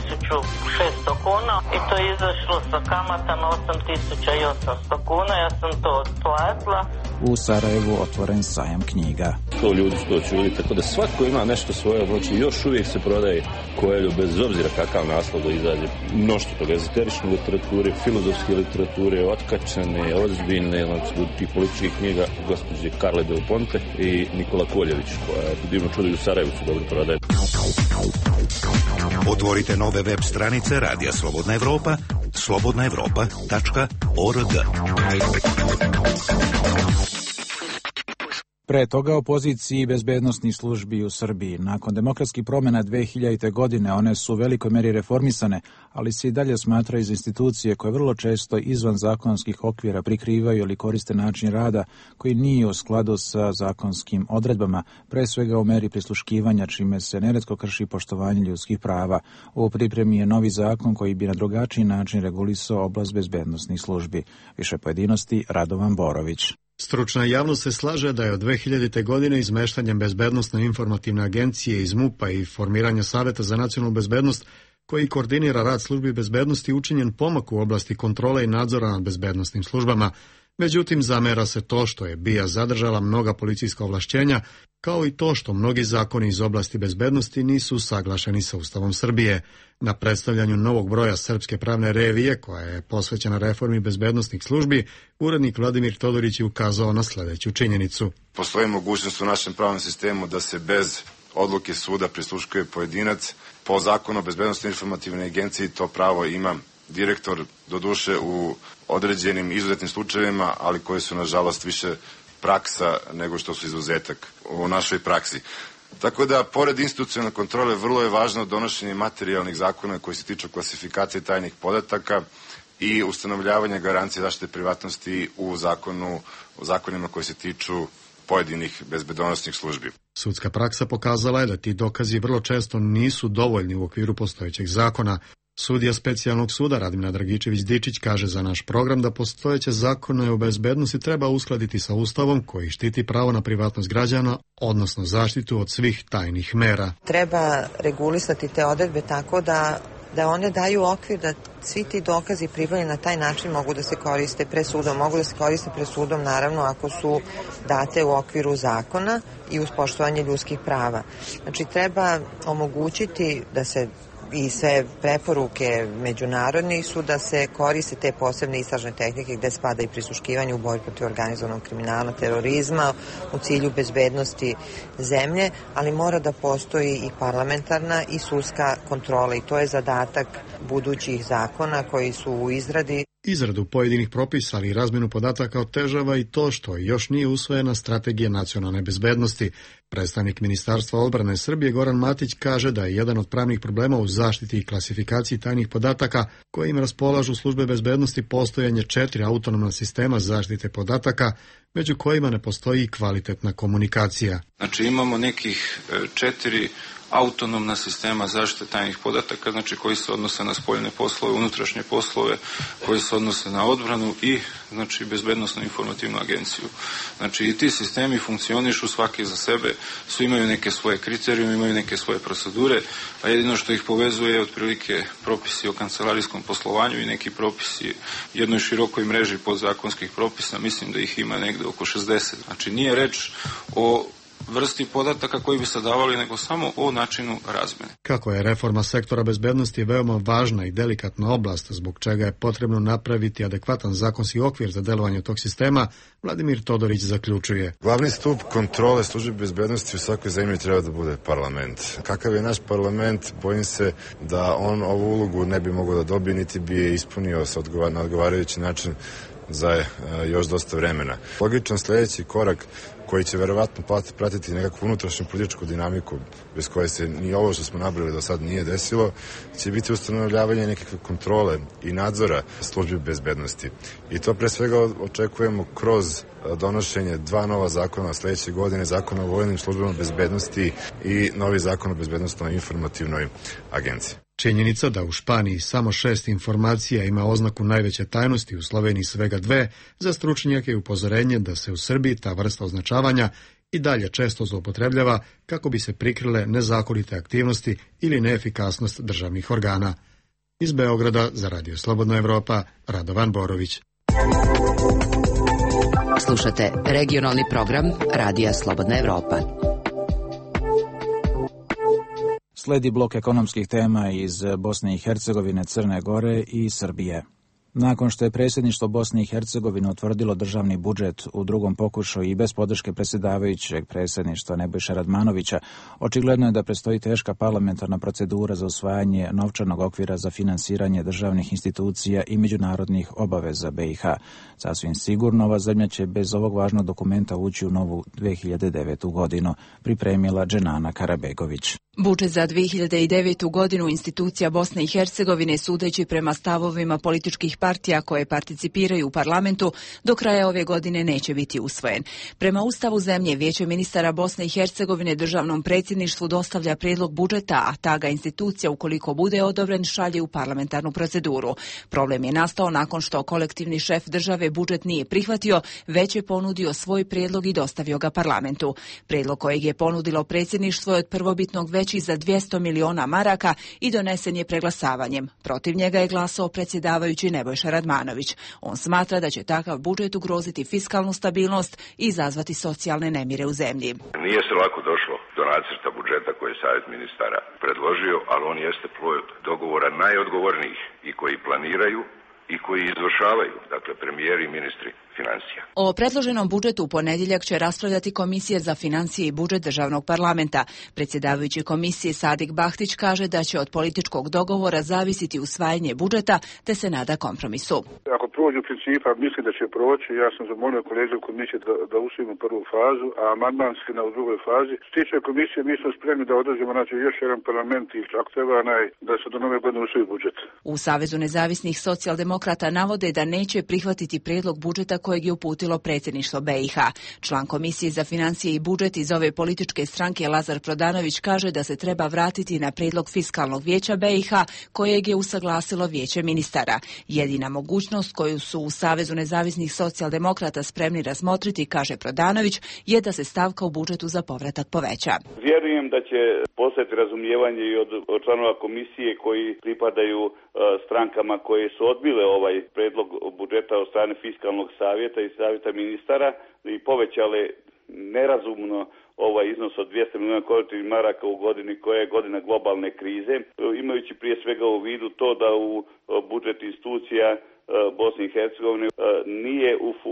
1600 kuna i to je izašlo sa kamatama 8800 kuna, ja sam to platila. U Sarajevu otvoren sajam knjiga. 100 ljudi su to čuli, tako da svako ima nešto svoje, znači još uvijek se prodaje Koelju bez obzira kakav naslov da izađe. Mnoštvo toga, ezoterične literature, filozofske literature, otkačene, ozbiljne, znači tih političkih knjiga, gospođe Karle Del Ponte i Nikola Koljević, koja je divno čudo i u Sarajevu se dobro prodaje. Otvorite nove web stranice Radija Slobodna Evropa, slobodnaevropa.org. Pre toga opoziciji bezbednosnih službi u Srbiji. Nakon demokratskih promjena 2000. godine one su u velikoj meri reformisane, ali se i dalje smatraju za institucije koje vrlo često izvan zakonskih okvira prikrivaju ili koriste način rada koji nije u skladu sa zakonskim odredbama, pre svega u meri prisluškivanja, čime se neretko krši poštovanje ljudskih prava. U pripremi je novi zakon koji bi na drugačiji način regulisao oblast bezbednosnih službi. Više pojedinosti Radovan Borović. Stručna javnost se slaže da je od 2000. godine izmeštanjem Bezbednosne informativne agencije iz MUP-a i formiranja Saveta za nacionalnu bezbednost koji koordinira rad službi bezbednosti učinjen pomak u oblasti kontrole i nadzora nad bezbednosnim službama. Međutim, zamera se to što je BIA zadržala mnoga policijska ovlašćenja, kao i to što mnogi zakoni iz oblasti bezbednosti nisu usaglašeni sa Ustavom Srbije. Na predstavljanju novog broja Srpske pravne revije, koja je posvećena reformi bezbednosnih službi, urednik Vladimir Todorić je ukazao na sljedeću činjenicu. Postoji mogućnost u našem pravnom sistemu da se bez odluke suda prisluškuje pojedinac. Po zakonu o bezbednosnoj informativnoj agenciji to pravo ima direktor, doduše u određenim izuzetnim slučajevima, ali koji su nažalost više praksa nego što su izuzetak u našoj praksi. Tako da, pored institucionalne kontrole, vrlo je važno donošenje materijalnih zakona koji se tiču klasifikacije tajnih podataka i ustanovljavanje garancije zaštite privatnosti u zakonima koji se tiču pojedinih bezbednosnih službi. Sudska praksa pokazala je da ti dokazi vrlo često nisu dovoljni u okviru postojećeg zakona. Sudija specijalnog suda Radmila Dragičević-Dičić kaže za naš program da postojeće zakone o bezbednosti treba uskladiti sa Ustavom koji štiti pravo na privatnost građana, odnosno zaštitu od svih tajnih mera. Treba regulisati te odredbe tako da one daju okvir da svi ti dokazi pribavljeni na taj način mogu da se koriste pred sudom. Mogu da se koriste pred sudom naravno ako su date u okviru zakona i uz poštovanje ljudskih prava. Znači treba omogućiti da se i sve preporuke međunarodnih su da se koriste te posebne istražne tehnike gde spada i prisluškivanje u borbi protiv organizovanog kriminala, terorizma u cilju bezbednosti zemlje, ali mora da postoji i parlamentarna i sudska kontrola i to je zadatak budućih zakona koji su u izradi. Izradu pojedinih propisa, ali i razmjenu podataka otežava i to što još nije usvojena strategija nacionalne bezbednosti. Predstavnik Ministarstva odbrane Srbije Goran Matić kaže da je jedan od pravnih problema u zaštiti i klasifikaciji tajnih podataka kojim raspolažu službe bezbednosti postojanje 4 autonomna sistema zaštite podataka, među kojima ne postoji kvalitetna komunikacija. Znači imamo nekih 4 autonomna sistema zaštite tajnih podataka, znači koji se odnose na spoljne poslove, unutrašnje poslove, koji se odnose na odbranu i znači bezbednosnu informativnu agenciju. Znači i ti sistemi funkcionišu svaki za sebe, imaju neke svoje kriterijume, imaju neke svoje procedure, a jedino što ih povezuje je otprilike propisi o kancelarijskom poslovanju i neki propisi jednoj širokoj mreži podzakonskih propisa, mislim da ih ima negde oko 60. Znači nije reč o vrsti podataka koji bi se davali, nego samo o načinu razmene. Kako je reforma sektora bezbednosti veoma važna i delikatna oblast, zbog čega je potrebno napraviti adekvatan zakonski okvir za delovanje tog sistema, Vladimir Todorić zaključuje. Glavni stup kontrole službe bezbednosti u svakoj zemlji treba da bude parlament. Kakav je naš parlament, bojim se da on ovu ulogu ne bi mogao da dobije, niti bi je ispunio na odgovarajući način za još dosta vremena. Logičan sljedeći korak koji će verovatno pratiti nekakvu unutrašnju političku dinamiku bez koje se ni ovo što smo nabrali do sad nije desilo, će biti ustanovljavanje nekakve kontrole i nadzora službi bezbednosti. I to pre svega očekujemo kroz donošenje 2 nova zakona sljedeće godine, zakon o vojnim službama bezbednosti i novi zakon o bezbednostnoj informativnoj agenciji. Činjenica da u Španiji samo 6 informacija ima oznaku najveće tajnosti, u Sloveniji svega 2, za stručnjake je upozorenje da se u Srbiji ta vrsta označavanja i dalje često zloupotrebljava kako bi se prikrile nezakonite aktivnosti ili neefikasnost državnih organa. Iz Beograda za Radio Slobodna Evropa, Radovan Borović. Slušate regionalni program Radija Slobodna Evropa. Sledi blok ekonomskih tema iz Bosne i Hercegovine, Crne Gore i Srbije. Nakon što je predsjedništvo Bosne i Hercegovine utvrdilo državni budžet u drugom pokušaju i bez podrške predsjedavajućeg predsjedništva Nebojše Radmanovića, očigledno je da predstoji teška parlamentarna procedura za usvajanje novčanog okvira za finansiranje državnih institucija i međunarodnih obaveza BiH. Sasvim sigurno ova zemlja će bez ovog važnog dokumenta ući u novu 2009. godinu, pripremila Dženana Karabegović. Budžet za 2009. godinu institucija Bosne i Hercegovine, sudeći prema stavovima političkih partija koje participiraju u parlamentu, do kraja ove godine neće biti usvojen. Prema Ustavu zemlje, Vijeće ministara Bosne i Hercegovine državnom predsjedništvu dostavlja prijedlog budžeta, a ta ga institucija, ukoliko bude odobren, šalje u parlamentarnu proceduru. Problem je nastao nakon što kolektivni šef države budžet nije prihvatio, već je ponudio svoj prijedlog i dostavio ga parlamentu. Prijedlog kojeg je ponudilo predsjedništvo je od prvobitnog veći za 200 miliona maraka i donesen je preglasavanjem. Protiv njega je glasao predsjedavajući Nebojša Radmanović. On smatra da će takav budžet ugroziti fiskalnu stabilnost i izazvati socijalne nemire u zemlji. Nije se lako došlo do nacrta budžeta koji je Savjet ministara predložio, ali on jeste plod dogovora najodgovornijih i koji planiraju i koji izvršavaju, dakle premijeri i ministri financija. O predloženom budžetu u ponedjeljak će raspravljati Komisija za financije i budžet državnog parlamenta. Predsjedavajući komisije Sadik Bahtić kaže da će od političkog dogovora zavisiti usvajanje budžeta, te se nada kompromisu. Ako prođe u principa, mislim da će proći. Ja sam zamolio kolege u komisiji da usvojimo prvu fazu, a amandmanski na drugoj fazi. Što tiče komisije, mi smo spremni da održimo još jedan parlament i čak treba da se do nove godine usvoji budžet. U Savezu nezavisnih socijaldemokrata navode da neće prihvatiti prijedlog budžeta kojeg je uputilo predsjedništvo BiH. Član Komisije za financije i budžet iz ove političke stranke Lazar Prodanović kaže da se treba vratiti na prijedlog fiskalnog vijeća BiH kojeg je usaglasilo vijeće ministara. Jedina mogućnost koju su u Savezu nezavisnih socijaldemokrata spremni razmotriti, kaže Prodanović, je da se stavka u budžetu za povratak poveća. Vjerujem da će postojati razumijevanje i od članova komisije koji pripadaju strankama koje su odbile ovaj predlog budžeta od strane fiskalnog savjeta i savjeta ministara i povećale nerazumno ovaj iznos od 200 milijuna kvadratnih maraka u godini koja je godina globalne krize, imajući prije svega u vidu to da u budžet institucija Bosne i Hercegovine nije u funkciji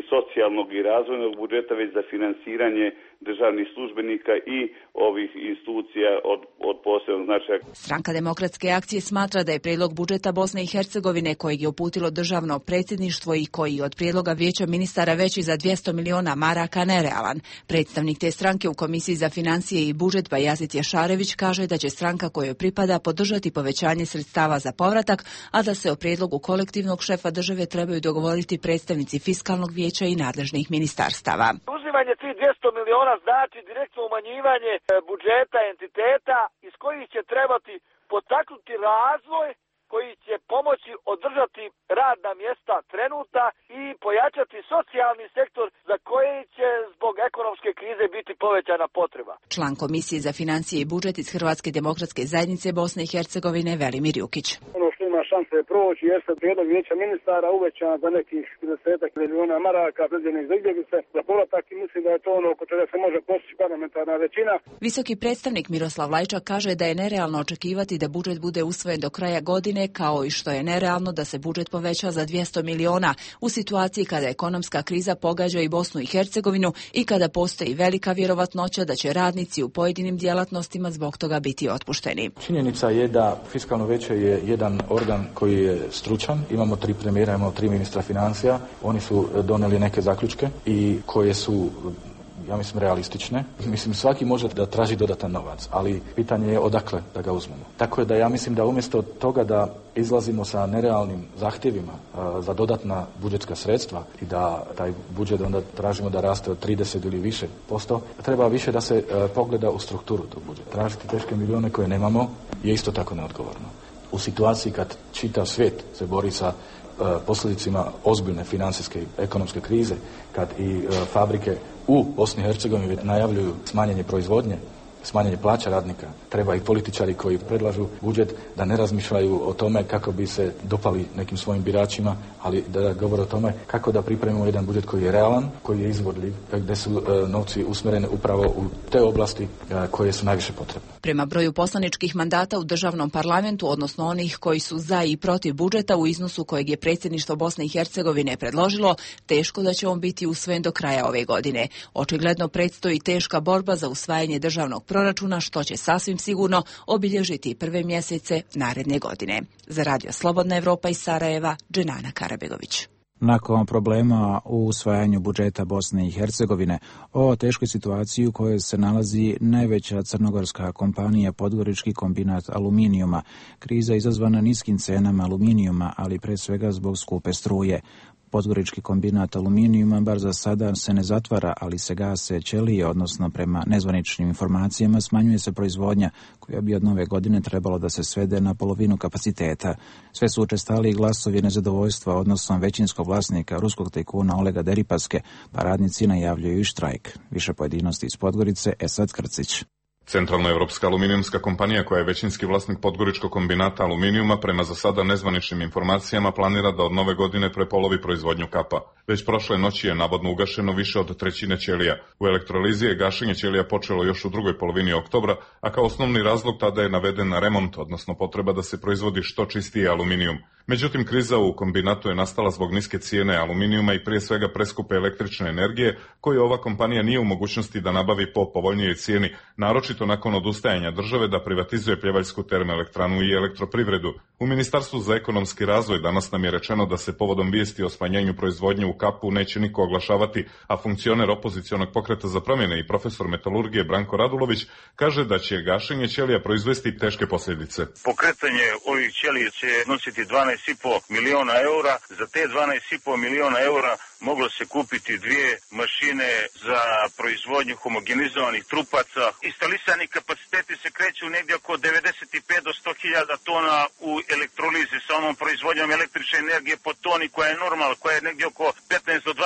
socijalnog i razvojnog budžeta, već za finansiranje državnih službenika i ovih institucija od posebnog značaja. Stranka Demokratske akcije smatra da je prijedlog budžeta Bosne i Hercegovine kojeg je uputilo državno predsjedništvo i koji od prijedloga vijeća ministara veći za 200 miliona maraka nerealan. Predstavnik te stranke u Komisiji za financije i budžet Bajazit Jašarević kaže da će stranka kojoj pripada podržati povećanje sredstava za povratak, a da se o prijedlogu kolektivnog šefa države trebaju dogovoriti predstavnici fiskalnog vijeća i nadležnih ministarstava. Uzimanje tih 200 miliona znači direktno umanjivanje budžeta entiteta iz kojih će trebati potaknuti razvoj koji će pomoći održati radna mjesta trenutna i pojačati socijalni sektor za koji će zbog ekonomske krize biti povećana potreba. Član Komisije za financije i budžet iz Hrvatske demokratske zajednice Bosne i Hercegovine Velimir Jukić. Ono što ima šanse proći jeste prijedlog vijeća ministara uvećan za nekih 30 miliona maraka predviđenih za izbjeglice za povratak i mislim da je to ono oko čega se može postići parlamentarna većina. Visoki predstavnik Miroslav Lajčak kaže da je nerealno očekivati da budžet bude usvojen do kraja godine, kao i što je nerealno da se budžet poveća za 200 miliona u situaciji kada ekonomska kriza pogađa i Bosnu i Hercegovinu i kada postoji velika vjerovatnoća da će radnici u pojedinim djelatnostima zbog toga biti otpušteni. Činjenica je da fiskalno vijeće je jedan organ koji je stručan. Imamo 3 premijera, imamo 3 ministra financija. Oni su donijeli neke zaključke i koje su, ja mislim, realistične. Mislim, svaki može da traži dodatan novac, ali pitanje je odakle da ga uzmemo. Tako je da ja mislim da umjesto toga da izlazimo sa nerealnim zahtjevima za dodatna budžetska sredstva i da taj budžet onda tražimo da raste od 30 ili više %, treba više da se pogleda u strukturu tog budžeta. Tražiti teške milijone koje nemamo je isto tako neodgovorno. U situaciji kad čitav svijet se bori sa posljedicima ozbiljne financijske i ekonomske krize, kad i fabrike u Bosni i Hercegovini najavljuju smanjenje proizvodnje, smanjenje plaća radnika, treba i političari koji predlažu budžet da ne razmišljaju o tome kako bi se dopali nekim svojim biračima, ali da govore o tome kako da pripremimo jedan budžet koji je realan, koji je izvodljiv, gdje su novci usmjereni upravo u te oblasti koje su najviše potrebne. Prema broju poslaničkih mandata u državnom parlamentu, odnosno onih koji su za i protiv budžeta u iznosu kojeg je predsjedništvo Bosne i Hercegovine predložilo, teško da će on biti usvojen do kraja ove godine. Očigledno predstoji teška borba za usvajanje državnog proračuna, što će sasvim sigurno obilježiti prve mjesece naredne godine. Za Radio Slobodna Evropa iz Sarajeva, Dženana Karabegović. Nakon problema u usvajanju budžeta Bosne i Hercegovine, o teškoj situaciji u kojoj se nalazi najveća crnogorska kompanija Podgorički kombinat aluminijuma, kriza izazvana niskim cenama aluminijuma, ali pre svega zbog skupe struje. Podgorički kombinat aluminijuma bar za sada se ne zatvara, ali se gase ćelije, odnosno prema nezvaničnim informacijama smanjuje se proizvodnja koja bi od nove godine trebalo da se svede na polovinu kapaciteta. Sve su učestaliji glasovi nezadovoljstva odnosom većinskog vlasnika ruskog tajkuna Olega Deripaske, pa radnici najavljuju i štrajk. Više pojedinosti iz Podgorice, Esad Krcić. Centralnoevropska aluminijumska kompanija, koja je većinski vlasnik Podgoričkog kombinata aluminijuma, prema za sada nezvaničnim informacijama planira da od nove godine prepolovi proizvodnju kapa. Već prošle noći je navodno ugašeno više od trećine ćelija. U elektrolizi je gašenje ćelija počelo još u drugoj polovini oktobra, a kao osnovni razlog tada je naveden remont, odnosno potreba da se proizvodi što čistiji aluminijum. Međutim, kriza u kombinatu je nastala zbog niske cijene aluminijuma i prije svega preskupe električne energije, koju ova kompanija nije u mogućnosti da nabavi po povoljnijoj cijeni, naročito nakon odustajanja države da privatizuje Pljevaljsku termoelektranu i elektroprivredu. U Ministarstvu za ekonomski razvoj danas nam je rečeno da se povodom vijesti o smanjenju proizvodnje u kapu neće niko oglašavati, a funkcioner opozicionog pokreta za promjene i profesor metalurgije Branko Radulović kaže da će gašenje ćelija proizvesti teške posljedice. Pokretanje ovih ćelija će nositi 12,5 miliona eura. Za te 12,5 miliona eura moglo se kupiti 2 mašine za proizvodnju homogenizovanih trupaca. Instalisani kapaciteti se kreću negdje oko 95 do 100.000 tona u elektrolizi sa onom proizvodnjom električne energije po toni koja je normalna, koja je negdje oko 15 do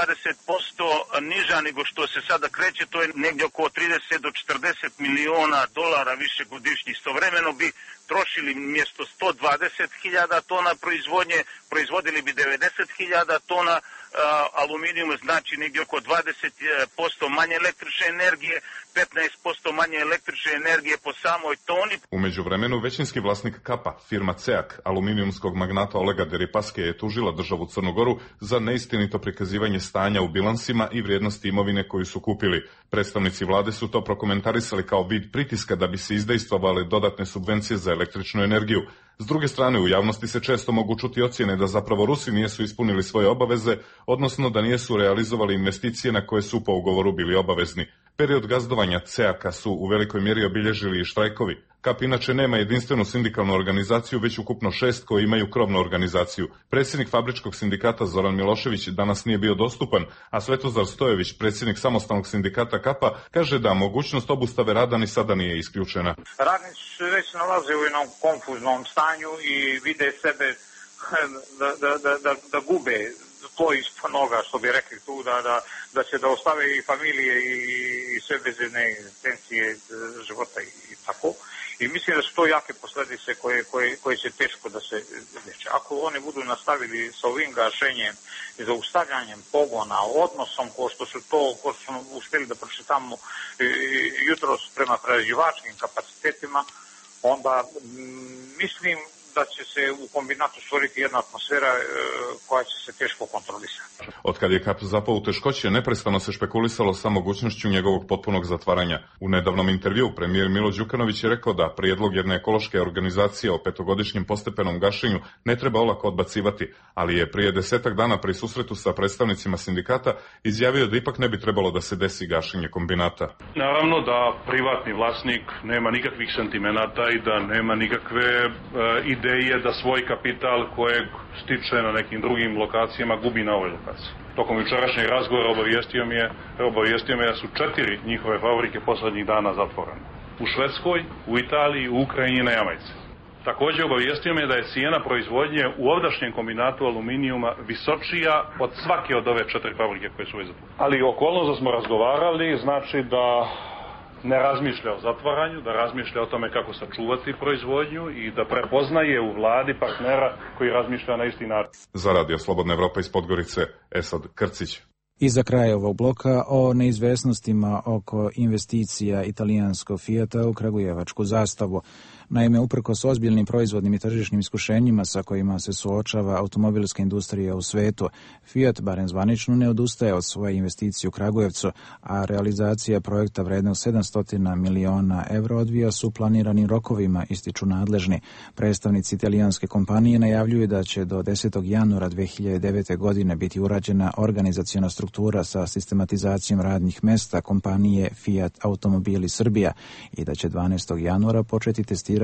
20% niža nego što se sada kreće. To je negdje oko 30 do 40 miliona dolara više godišnji. Istovremeno bi trošili mjesto 120.000 tona proizvodnje, proizvodili bi 90.000 tona aluminijum znači negdje oko 20% manje električne energije, 15% manje električne energije po samoj toni. U međuvremenu većinski vlasnik Kapa, firma CEAK, aluminijumskog magnata Olega Deripaske je tužila državu Crnu Goru za neistinito prikazivanje stanja u bilansima i vrijednosti imovine koju su kupili. Predstavnici vlade su to prokomentarisali kao vid pritiska da bi se izdejstvovale dodatne subvencije za električnu energiju. S druge strane, u javnosti se često mogu čuti ocjene da zapravo Rusi nijesu ispunili svoje obaveze, odnosno da nijesu realizovali investicije na koje su po ugovoru bili obavezni. Period gazdovanja CEAK-a su u velikoj mjeri obilježili i štrajkovi. KAP inače nema jedinstvenu sindikalnu organizaciju, već ukupno 6 koji imaju krovnu organizaciju. Predsjednik fabričkog sindikata Zoran Milošević danas nije bio dostupan, a Svetozar Stojević, predsjednik samostalnog sindikata KAP-a, kaže da mogućnost obustave rada ni sada nije isključena. Radnici se već nalaze u jednom konfuznom stanju i vide sebe da gube tlo ispod noga, što bi rekli tu, da će da ostave i familije i sve bez jedne egzistencije života i tako. I mislim da su to jake posljedice koje će teško da se deće. Ako oni budu nastavili sa ovim gašenjem i zaustavljanjem pogona, odnosom ko što smo uspjeli da pročitamo jutros prema prerađivačkim kapacitetima, onda mislim da će se u kombinatu stvoriti jedna atmosfera koja će se teško kontrolisati. Od kad je KAP zapao u teškoće, neprestano se špekulisalo sa mogućnošću njegovog potpunog zatvaranja. U nedavnom intervjuu premijer Milo Đukanović je rekao da prijedlog jedne ekološke organizacije o 5-godišnjem postepenom gašenju ne treba olako odbacivati, ali je prije 10 dana pri susretu sa predstavnicima sindikata izjavio da ipak ne bi trebalo da se desi gašenje kombinata. Naravno da privatni vlasnik nema nikakvih sentimenata i da nema nikakve ideje da svoj kapital kojeg stiče na nekim drugim lokacijama gubi na ovoj lokaciji. Tokom jučerašnjeg razgovora obavijestio me da su 4 njihove fabrike poslednjih dana zatvorene. U Švedskoj, u Italiji, u Ukrajini i na Jamajci. Također obavijestio me da je cijena proizvodnje u ovdašnjem kombinatu aluminijuma visočija od svake od ove 4 fabrike koje su već zatvorene. Ali okolnost da smo razgovarali znači da ne razmišlja o zatvaranju, da razmišlja o tome kako sačuvati proizvodnju i da prepoznaje u vladi partnera koji razmišlja na isti način. Za Radio Slobodna Evropa iz Podgorice, Esad Krcić. I za kraj ovog bloka o neizvesnostima oko investicija italijanskog Fijata u kragujevačku zastavu. Naime, uprkos ozbiljnim proizvodnim i tržišnim iskušenjima sa kojima se suočava automobilska industrija u svetu, Fiat, barem zvanično, ne odustaje od svoje investicije u Kragujevcu, a realizacija projekta vrednog 700 miliona evra odvija su planiranim rokovima, ističu nadležni. Predstavnici italijanske kompanije najavljuju da će do 10. januara 2009. godine biti urađena organizaciona struktura sa sistematizacijom radnih mesta kompanije Fiat Automobili Srbija i da će 12. januara početi testiranje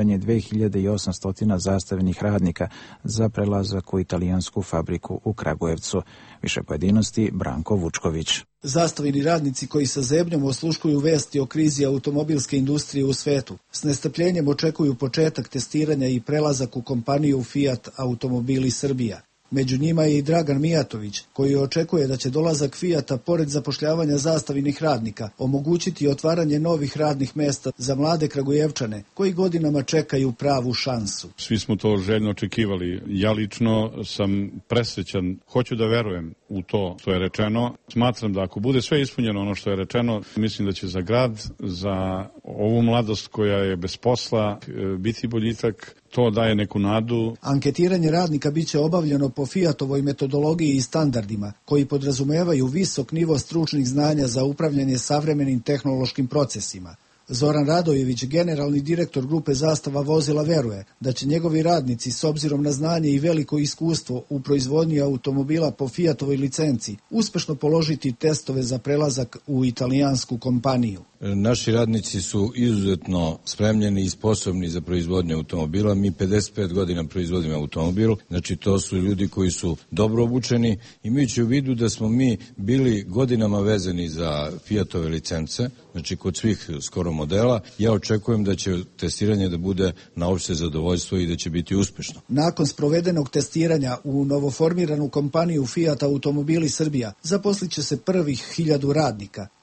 2800 zastavljenih radnika za prelazak u italijansku fabriku u Kragujevcu. Više pojedinosti Branko Vučković. Zastavljeni radnici koji sa zebnjom osluškuju vesti o krizi automobilske industrije u svetu s nestrpljenjem očekuju početak testiranja i prelazak u kompaniju Fiat Automobili Srbija. Među njima je i Dragan Mijatović, koji očekuje da će dolazak Fijata, pored zapošljavanja zastavljenih radnika, omogućiti otvaranje novih radnih mesta za mlade Kragujevčane, koji godinama čekaju pravu šansu. Svi smo to željno očekivali. Ja lično sam presrećan, hoću da verujem u to što je rečeno. Smatram da ako bude sve ispunjeno ono što je rečeno, mislim da će za grad, za ovu mladost koja je bez posla, biti boljitak. To daje neku nadu. Anketiranje radnika biće obavljeno po Fiatovoj metodologiji i standardima, koji podrazumevaju visok nivo stručnih znanja za upravljanje savremenim tehnološkim procesima. Zoran Radojević, generalni direktor grupe Zastava vozila, veruje da će njegovi radnici, s obzirom na znanje i veliko iskustvo u proizvodnji automobila po Fiatovoj licenci, uspešno položiti testove za prelazak u italijansku kompaniju. Naši radnici su izuzetno spremljeni i sposobni za proizvodnju automobila. Mi 55 godina proizvodimo automobil, znači to su ljudi koji su dobro obučeni, imajući u vidu da smo mi bili godinama vezani za Fiatove licence, znači kod svih skoro modela. Ja očekujem da će testiranje da bude na opšte zadovoljstvo i da će biti uspešno. Nakon sprovedenog testiranja u novoformiranu kompaniju Fiat Automobili Srbija zaposlit će se prvih 1000 radnika.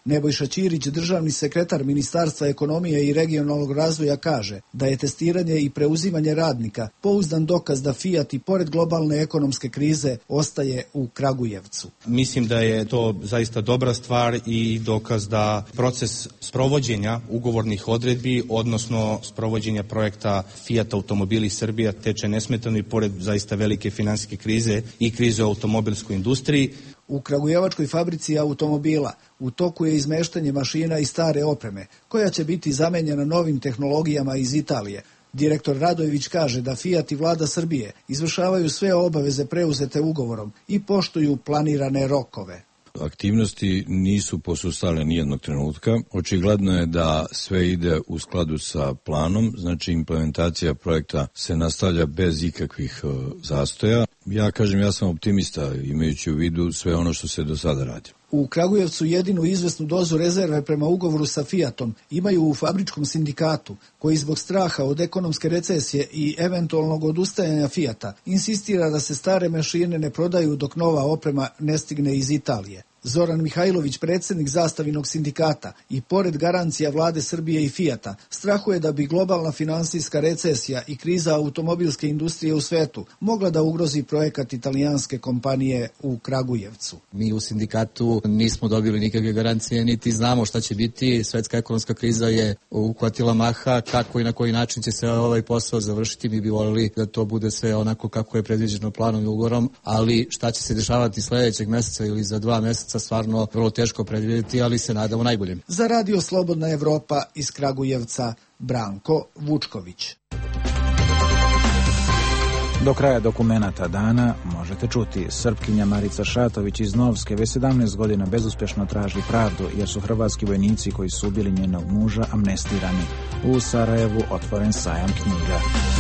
Nebojša Ćirić, državni sekretar Ministarstva ekonomije i regionalnog razvoja, kaže da je testiranje i preuzimanje radnika pouzdan dokaz da Fiat i pored globalne ekonomske krize ostaje u Kragujevcu. Mislim da je to zaista dobra stvar i dokaz da proces sprovođenja ugovornih odredbi, odnosno sprovođenja projekta Fiat Automobili Srbija teče nesmetano i pored zaista velike finansijske krize i krize u automobilskoj industriji. U kragujevačkoj fabrici automobila u toku je izmeštanje mašina i stare opreme, koja će biti zamenjena novim tehnologijama iz Italije. Direktor Radojević kaže da Fiat i vlada Srbije izvršavaju sve obaveze preuzete ugovorom i poštuju planirane rokove. Aktivnosti nisu posustale nijednog trenutka. Očigledno je da sve ide u skladu sa planom, znači implementacija projekta se nastavlja bez ikakvih zastoja. Ja sam optimista imajući u vidu sve ono što se do sada radi. U Kragujevcu jedinu izvesnu dozu rezerve prema ugovoru sa Fiatom imaju u fabričkom sindikatu, koji zbog straha od ekonomske recesije i eventualnog odustajanja Fiata insistira da se stare mašine ne prodaju dok nova oprema ne stigne iz Italije. Zoran Mihajlović, predsjednik Zastavinog sindikata, i pored garancija vlade Srbije i Fiata, strahuje da bi globalna finansijska recesija i kriza automobilske industrije u svetu mogla da ugrozi projekat italijanske kompanije u Kragujevcu. Mi u sindikatu nismo dobili nikakve garancije, niti znamo šta će biti. Svetska ekonomska kriza je uhvatila maha, kako i na koji način će se ovaj posao završiti. Mi bi voljeli da to bude sve onako kako je predviđeno planom i ugovorom, ali šta će se dešavati sljedećeg mjeseca ili za 2 mjeseca stvarno vrlo teško predvidjeti, ali se nadamo najboljem. Za Radio Slobodna Evropa iz Kragujevca, Branko Vučković. Do kraja dokumenata dana možete čuti: Srpkinja Marica Šatović iz Novske već 17 godina bezuspješno traži pravdu jer su hrvatski vojnici koji su ubili njenog muža amnestirani. U Sarajevu otvoren sajam knjiga.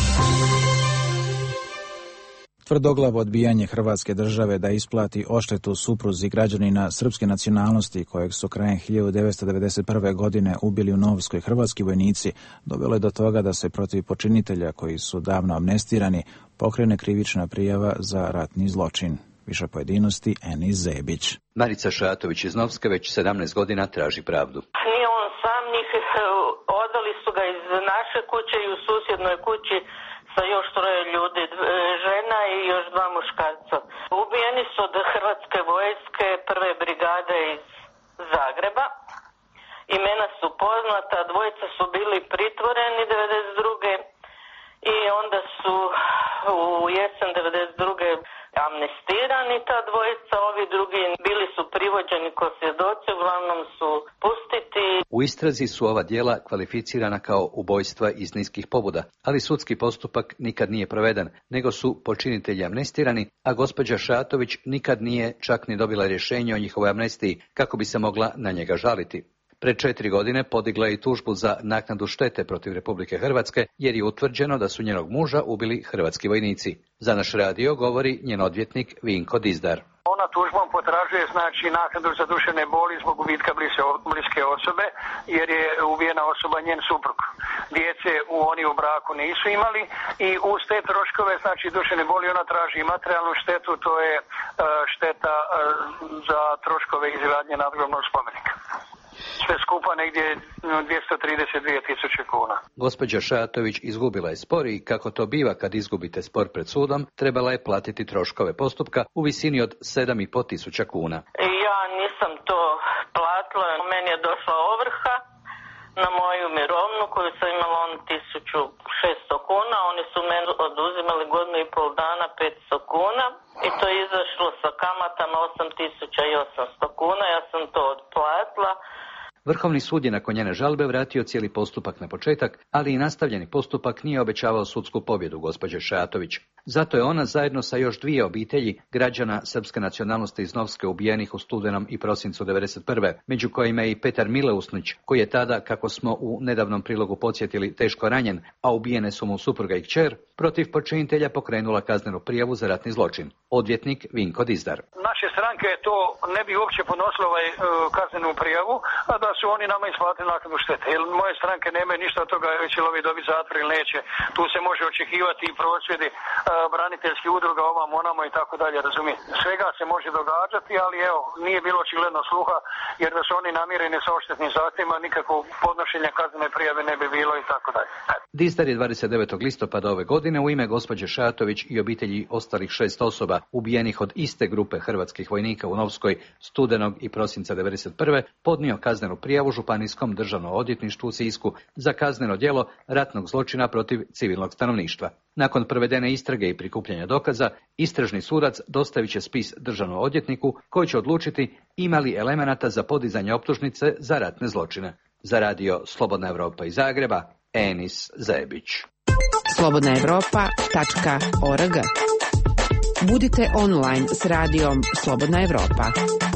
Tvrdoglavo odbijanje Hrvatske države da isplati odštetu supruzi građanina srpske nacionalnosti kojeg su krajem 1991. godine ubili u Novskoj hrvatski vojnici dovelo je do toga da se protiv počinitelja koji su davno amnestirani pokrene krivična prijava za ratni zločin. Više pojedinosti Enis Zebić. Marica Šatović iz Novske već 17 godina traži pravdu. Nije on sam, njih odali su ga iz naše kuće i u susjednoj kući sa još 3 ljudi, žena i još 2 muškarca. Ubijeni su od Hrvatske vojske 1. brigade iz Zagreba. Imena su poznata, 2 su bili pritvoreni 92. i onda su u jesen 92. amnestirani ta 2, ovi drugi bili su privođeni ko svjedoci, uglavnom su pustiti. U istrazi su ova djela kvalificirana kao ubojstva iz niskih pobuda, ali sudski postupak nikad nije proveden, nego su počinitelji amnestirani, a gospođa Šatović nikad nije čak ni dobila rješenje o njihovoj amnestiji kako bi se mogla na njega žaliti. Pred 4 godine podigla je i tužbu za naknadu štete protiv Republike Hrvatske jer je utvrđeno da su njenog muža ubili hrvatski vojnici. Za naš radio govori njen odvjetnik Vinko Dizdar. Ona tužbom potražuje naknadu za duševne boli zbog gubitka bliske osobe jer je ubijena osoba njen suprug. Djece oni u braku nisu imali i uz te troškove duševne boli ona traži i materijalnu štetu, to je šteta za troškove izgradnje nadgrobnog spomenika. Sve skupa negdje 232.000 kuna. Gospođa Šatović izgubila je spor i kako to biva kad izgubite spor pred sudom, trebala je platiti troškove postupka u visini od 7.500 kuna. Ja nisam to platila, meni je došla ovrha na moju mirovnu koju sam imala 1.600 kuna, oni su meni oduzimali 1,5 dana 500 kuna i to je izašlo sa kamatama 8.800 kuna, ja sam to otplatila. Vrhovni sud je nakon njene žalbe vratio cijeli postupak na početak, ali i nastavljeni postupak nije obećavao sudsku pobjedu gospođe Šatović. Zato je ona zajedno sa još 2 obitelji građana srpske nacionalnosti iz Novske ubijenih u studenom i prosincu 1991. među kojima je i Petar Mileusnić, koji je tada, kako smo u nedavnom prilogu podsjetili, teško ranjen, a ubijene su mu supruga i kćer, protiv počinitelja pokrenula kaznenu prijavu za ratni zločin. Odvjetnik Vinko Dizdar. Naše stranke to ne bi uopće podnosile kaznenu prijavu, a da su oni nama isplatili naknadu štete. Jer moje stranke nemaju ništa od toga, će li ovi dobiti zatvor ili neće. Tu se može očekivati i prosvjedi braniteljskih udruga, ovam, onamo i tako dalje, razumije. Svega se može događati, ali evo, nije bilo očigledno sluha, jer da su oni namireni sa odštetnim zahtjevima, nikakvog podnošenja kaznene prijave ne bi bilo i tako dalje. Dizdar je 29. listopada ove godine u ime gospođe Šatović i obitelji ostalih 6 osoba ubijenih od iste grupe hrvatskih vojnika u Novskoj studenog i prosinca 1991. podnio kaznenu prijavu Županijskom državnom odvjetništvu u Sisku za kazneno djelo ratnog zločina protiv civilnog stanovništva. Nakon provedene istrage i prikupljanja dokaza, istražni sudac dostavit će spis državnom odvjetniku koji će odlučiti ima li elemenata za podizanje optužnice za ratne zločine. Za radio Slobodna Evropa iz Zagreba, Enis Zebić. slobodnaevropa.org. Budite online s radijom Slobodna Evropa.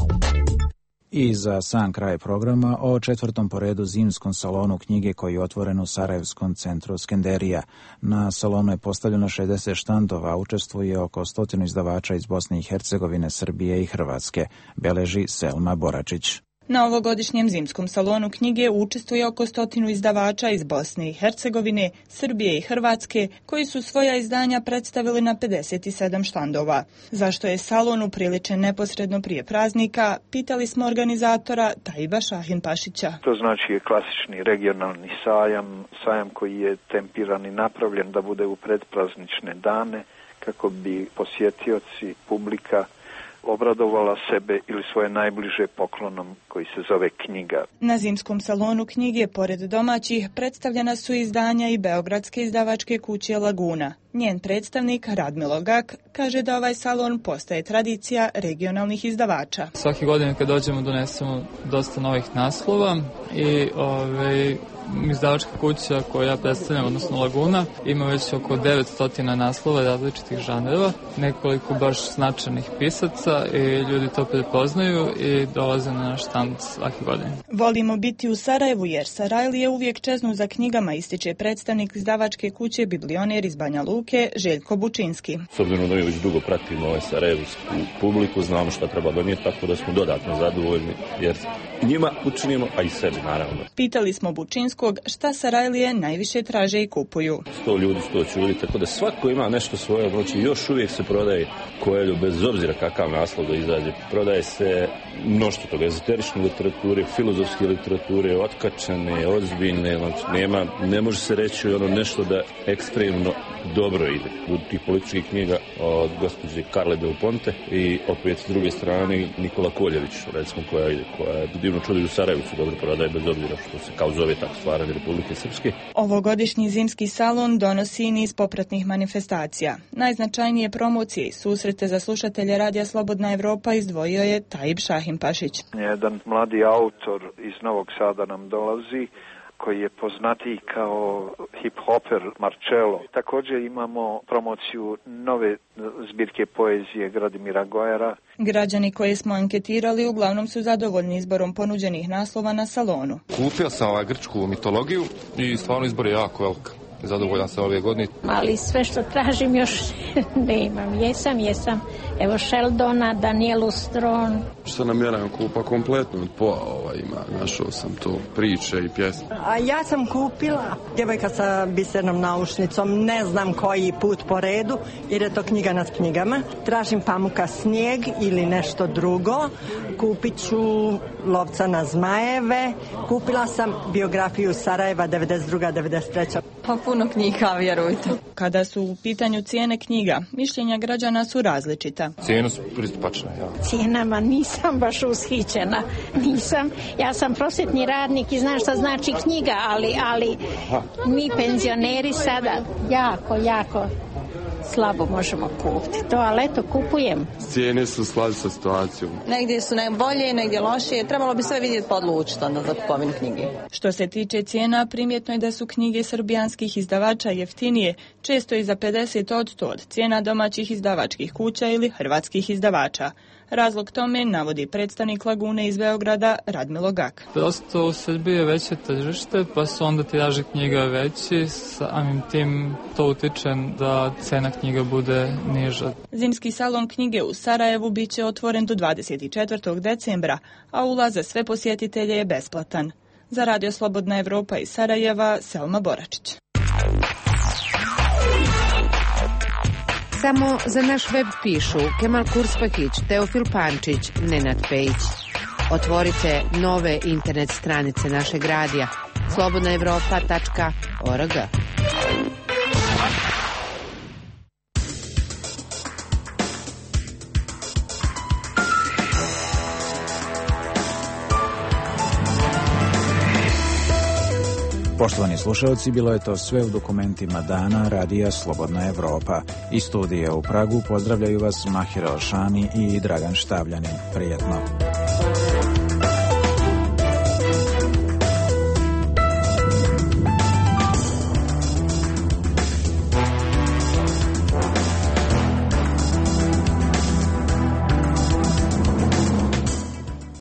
I za sam kraj programa o 4. po redu zimskom salonu knjige koji je otvoren u Sarajevskom centru Skenderija. Na salonu je postavljeno 60 štandova, učestvuje oko 100 izdavača iz Bosne i Hercegovine, Srbije i Hrvatske, beleži Selma Boračić. Na ovogodišnjem zimskom salonu knjige učestvuje oko 100 izdavača iz Bosne i Hercegovine, Srbije i Hrvatske, koji su svoja izdanja predstavili na 57 štandova. Zašto je salon upriličen neposredno prije praznika, pitali smo organizatora Tajiba Šahin-Pašića. To znači je klasični regionalni sajam koji je tempiran i napravljen da bude u predpraznične dane, kako bi posjetioci, publika obradovala sebe ili svoje najbliže poklonom koji se zove knjiga. Na zimskom salonu knjige, pored domaćih, predstavljena su izdanja i beogradske izdavačke kuće Laguna. Njen predstavnik Radmilo Gak kaže da ovaj salon postaje tradicija regionalnih izdavača. Svake godine kad dođemo donesemo dosta novih naslova i izdavačka kuća koju ja predstavljam, odnosno Laguna, ima već oko 900 naslova različitih žanrova, nekoliko baš značajnih pisaca i ljudi to prepoznaju i dolaze na naš štand svake godine. Volimo biti u Sarajevu jer Sarajlije uvijek čeznu za knjigama, ističe predstavnik izdavačke kuće Biblioner iz Banja Luke, Željko Bučinski. S obzirom da mi već dugo pratimo sarajevsku publiku, znamo šta treba donijeti, tako da smo dodatno zadovoljni jer njima učinimo, a i sebi naravno. Pitali smo Bučinskog šta Sarajlije najviše traže i kupuju. 100 ljudi, 100 čudi, tako da svako ima nešto svoje, znači još uvijek se prodaje Koelju, bez obzira kakav naslov da izađe. Prodaje se mnoštvo toga, ezoterične literature, filozofske literature, otkačene, ozbiljne, znači ne može se reći nešto da ekstremno dobro ide. Od tih političkih knjiga od gospođe Karle Del Ponte i opet s druge strane Nikola Koljević, recimo, koja je divno čudi u Sarajevu se dobro prodaje bez obzira što se kao zove tako stvaranje Republike Srpske. Ovogodišnji zimski salon donosi i niz popratnih manifestacija. Najznačajnije promocije i susrete za slušatelje Radija Slobodna Evropa izdvojio je Tajib Šahin-Pašić. Jedan mladi autor iz Novog Sada nam dolazi, koji je poznatiji kao hip-hoper Marcello. Također imamo promociju nove zbirke poezije Gradimira Gojera. Građani koje smo anketirali uglavnom su zadovoljni izborom ponuđenih naslova na salonu. Kupio sam grčku mitologiju i stvarno izbor je jako velik. Zadovoljan sam ove godine. Ali sve što tražim još nemam. Jesam. Evo Sheldona, Danielu Stron. Što namjeram kupa kompletno od pola ima. Našao sam to priče i pjesme. A ja sam kupila Djevojka sa bisernom naušnicom. Ne znam koji put po redu jer je to knjiga nad knjigama. Tražim Pamuka Snijeg ili nešto drugo. Kupit ću Lovca na zmajeve. Kupila sam biografiju Sarajeva 92-93. Pa puno knjiga, vjerujte. Kada su u pitanju cijene knjiga, mišljenja građana su različita. Cijene su pristupačne, ja. Cijenama nisam baš ushićena. Nisam. Ja sam prosvjetni radnik i znam šta znači knjiga, ali mi penzioneri sada jako slabo možemo kupiti to, ali eto, kupujem. Cijene su u skladu sa situacijom. Negdje su bolje, negdje lošije. Trebalo bi sve vidjeti pa odlučiti onda za kupovinu knjige. Što se tiče cijena, primjetno je da su knjige srbijanskih izdavača jeftinije, često i za 50% od cijena domaćih izdavačkih kuća ili hrvatskih izdavača. Razlog tome navodi predstavnik Lagune iz Beograda Radmilo Gak. Prosto u Srbiji je veće tržište, pa su onda tiraži knjiga veći, samim tim to utiče da cena knjiga bude niža. Zimski salon knjige u Sarajevu biće otvoren do 24. decembra, a ulaz za sve posjetitelje je besplatan. Za Radio Slobodna Evropa iz Sarajeva, Selma Boračić. Samo za naš web pišu Kemal Kurspakić, Teofil Pančić, Nenad Pejić. Otvorite nove internet stranice našeg radija slobodnaevropa.org. Poštovani slušalci, bilo je to sve u dokumentima dana Radija Slobodna Evropa. Iz studija u Pragu pozdravljaju vas Mahir Alšani i Dragan Štavljanin. Prijetno.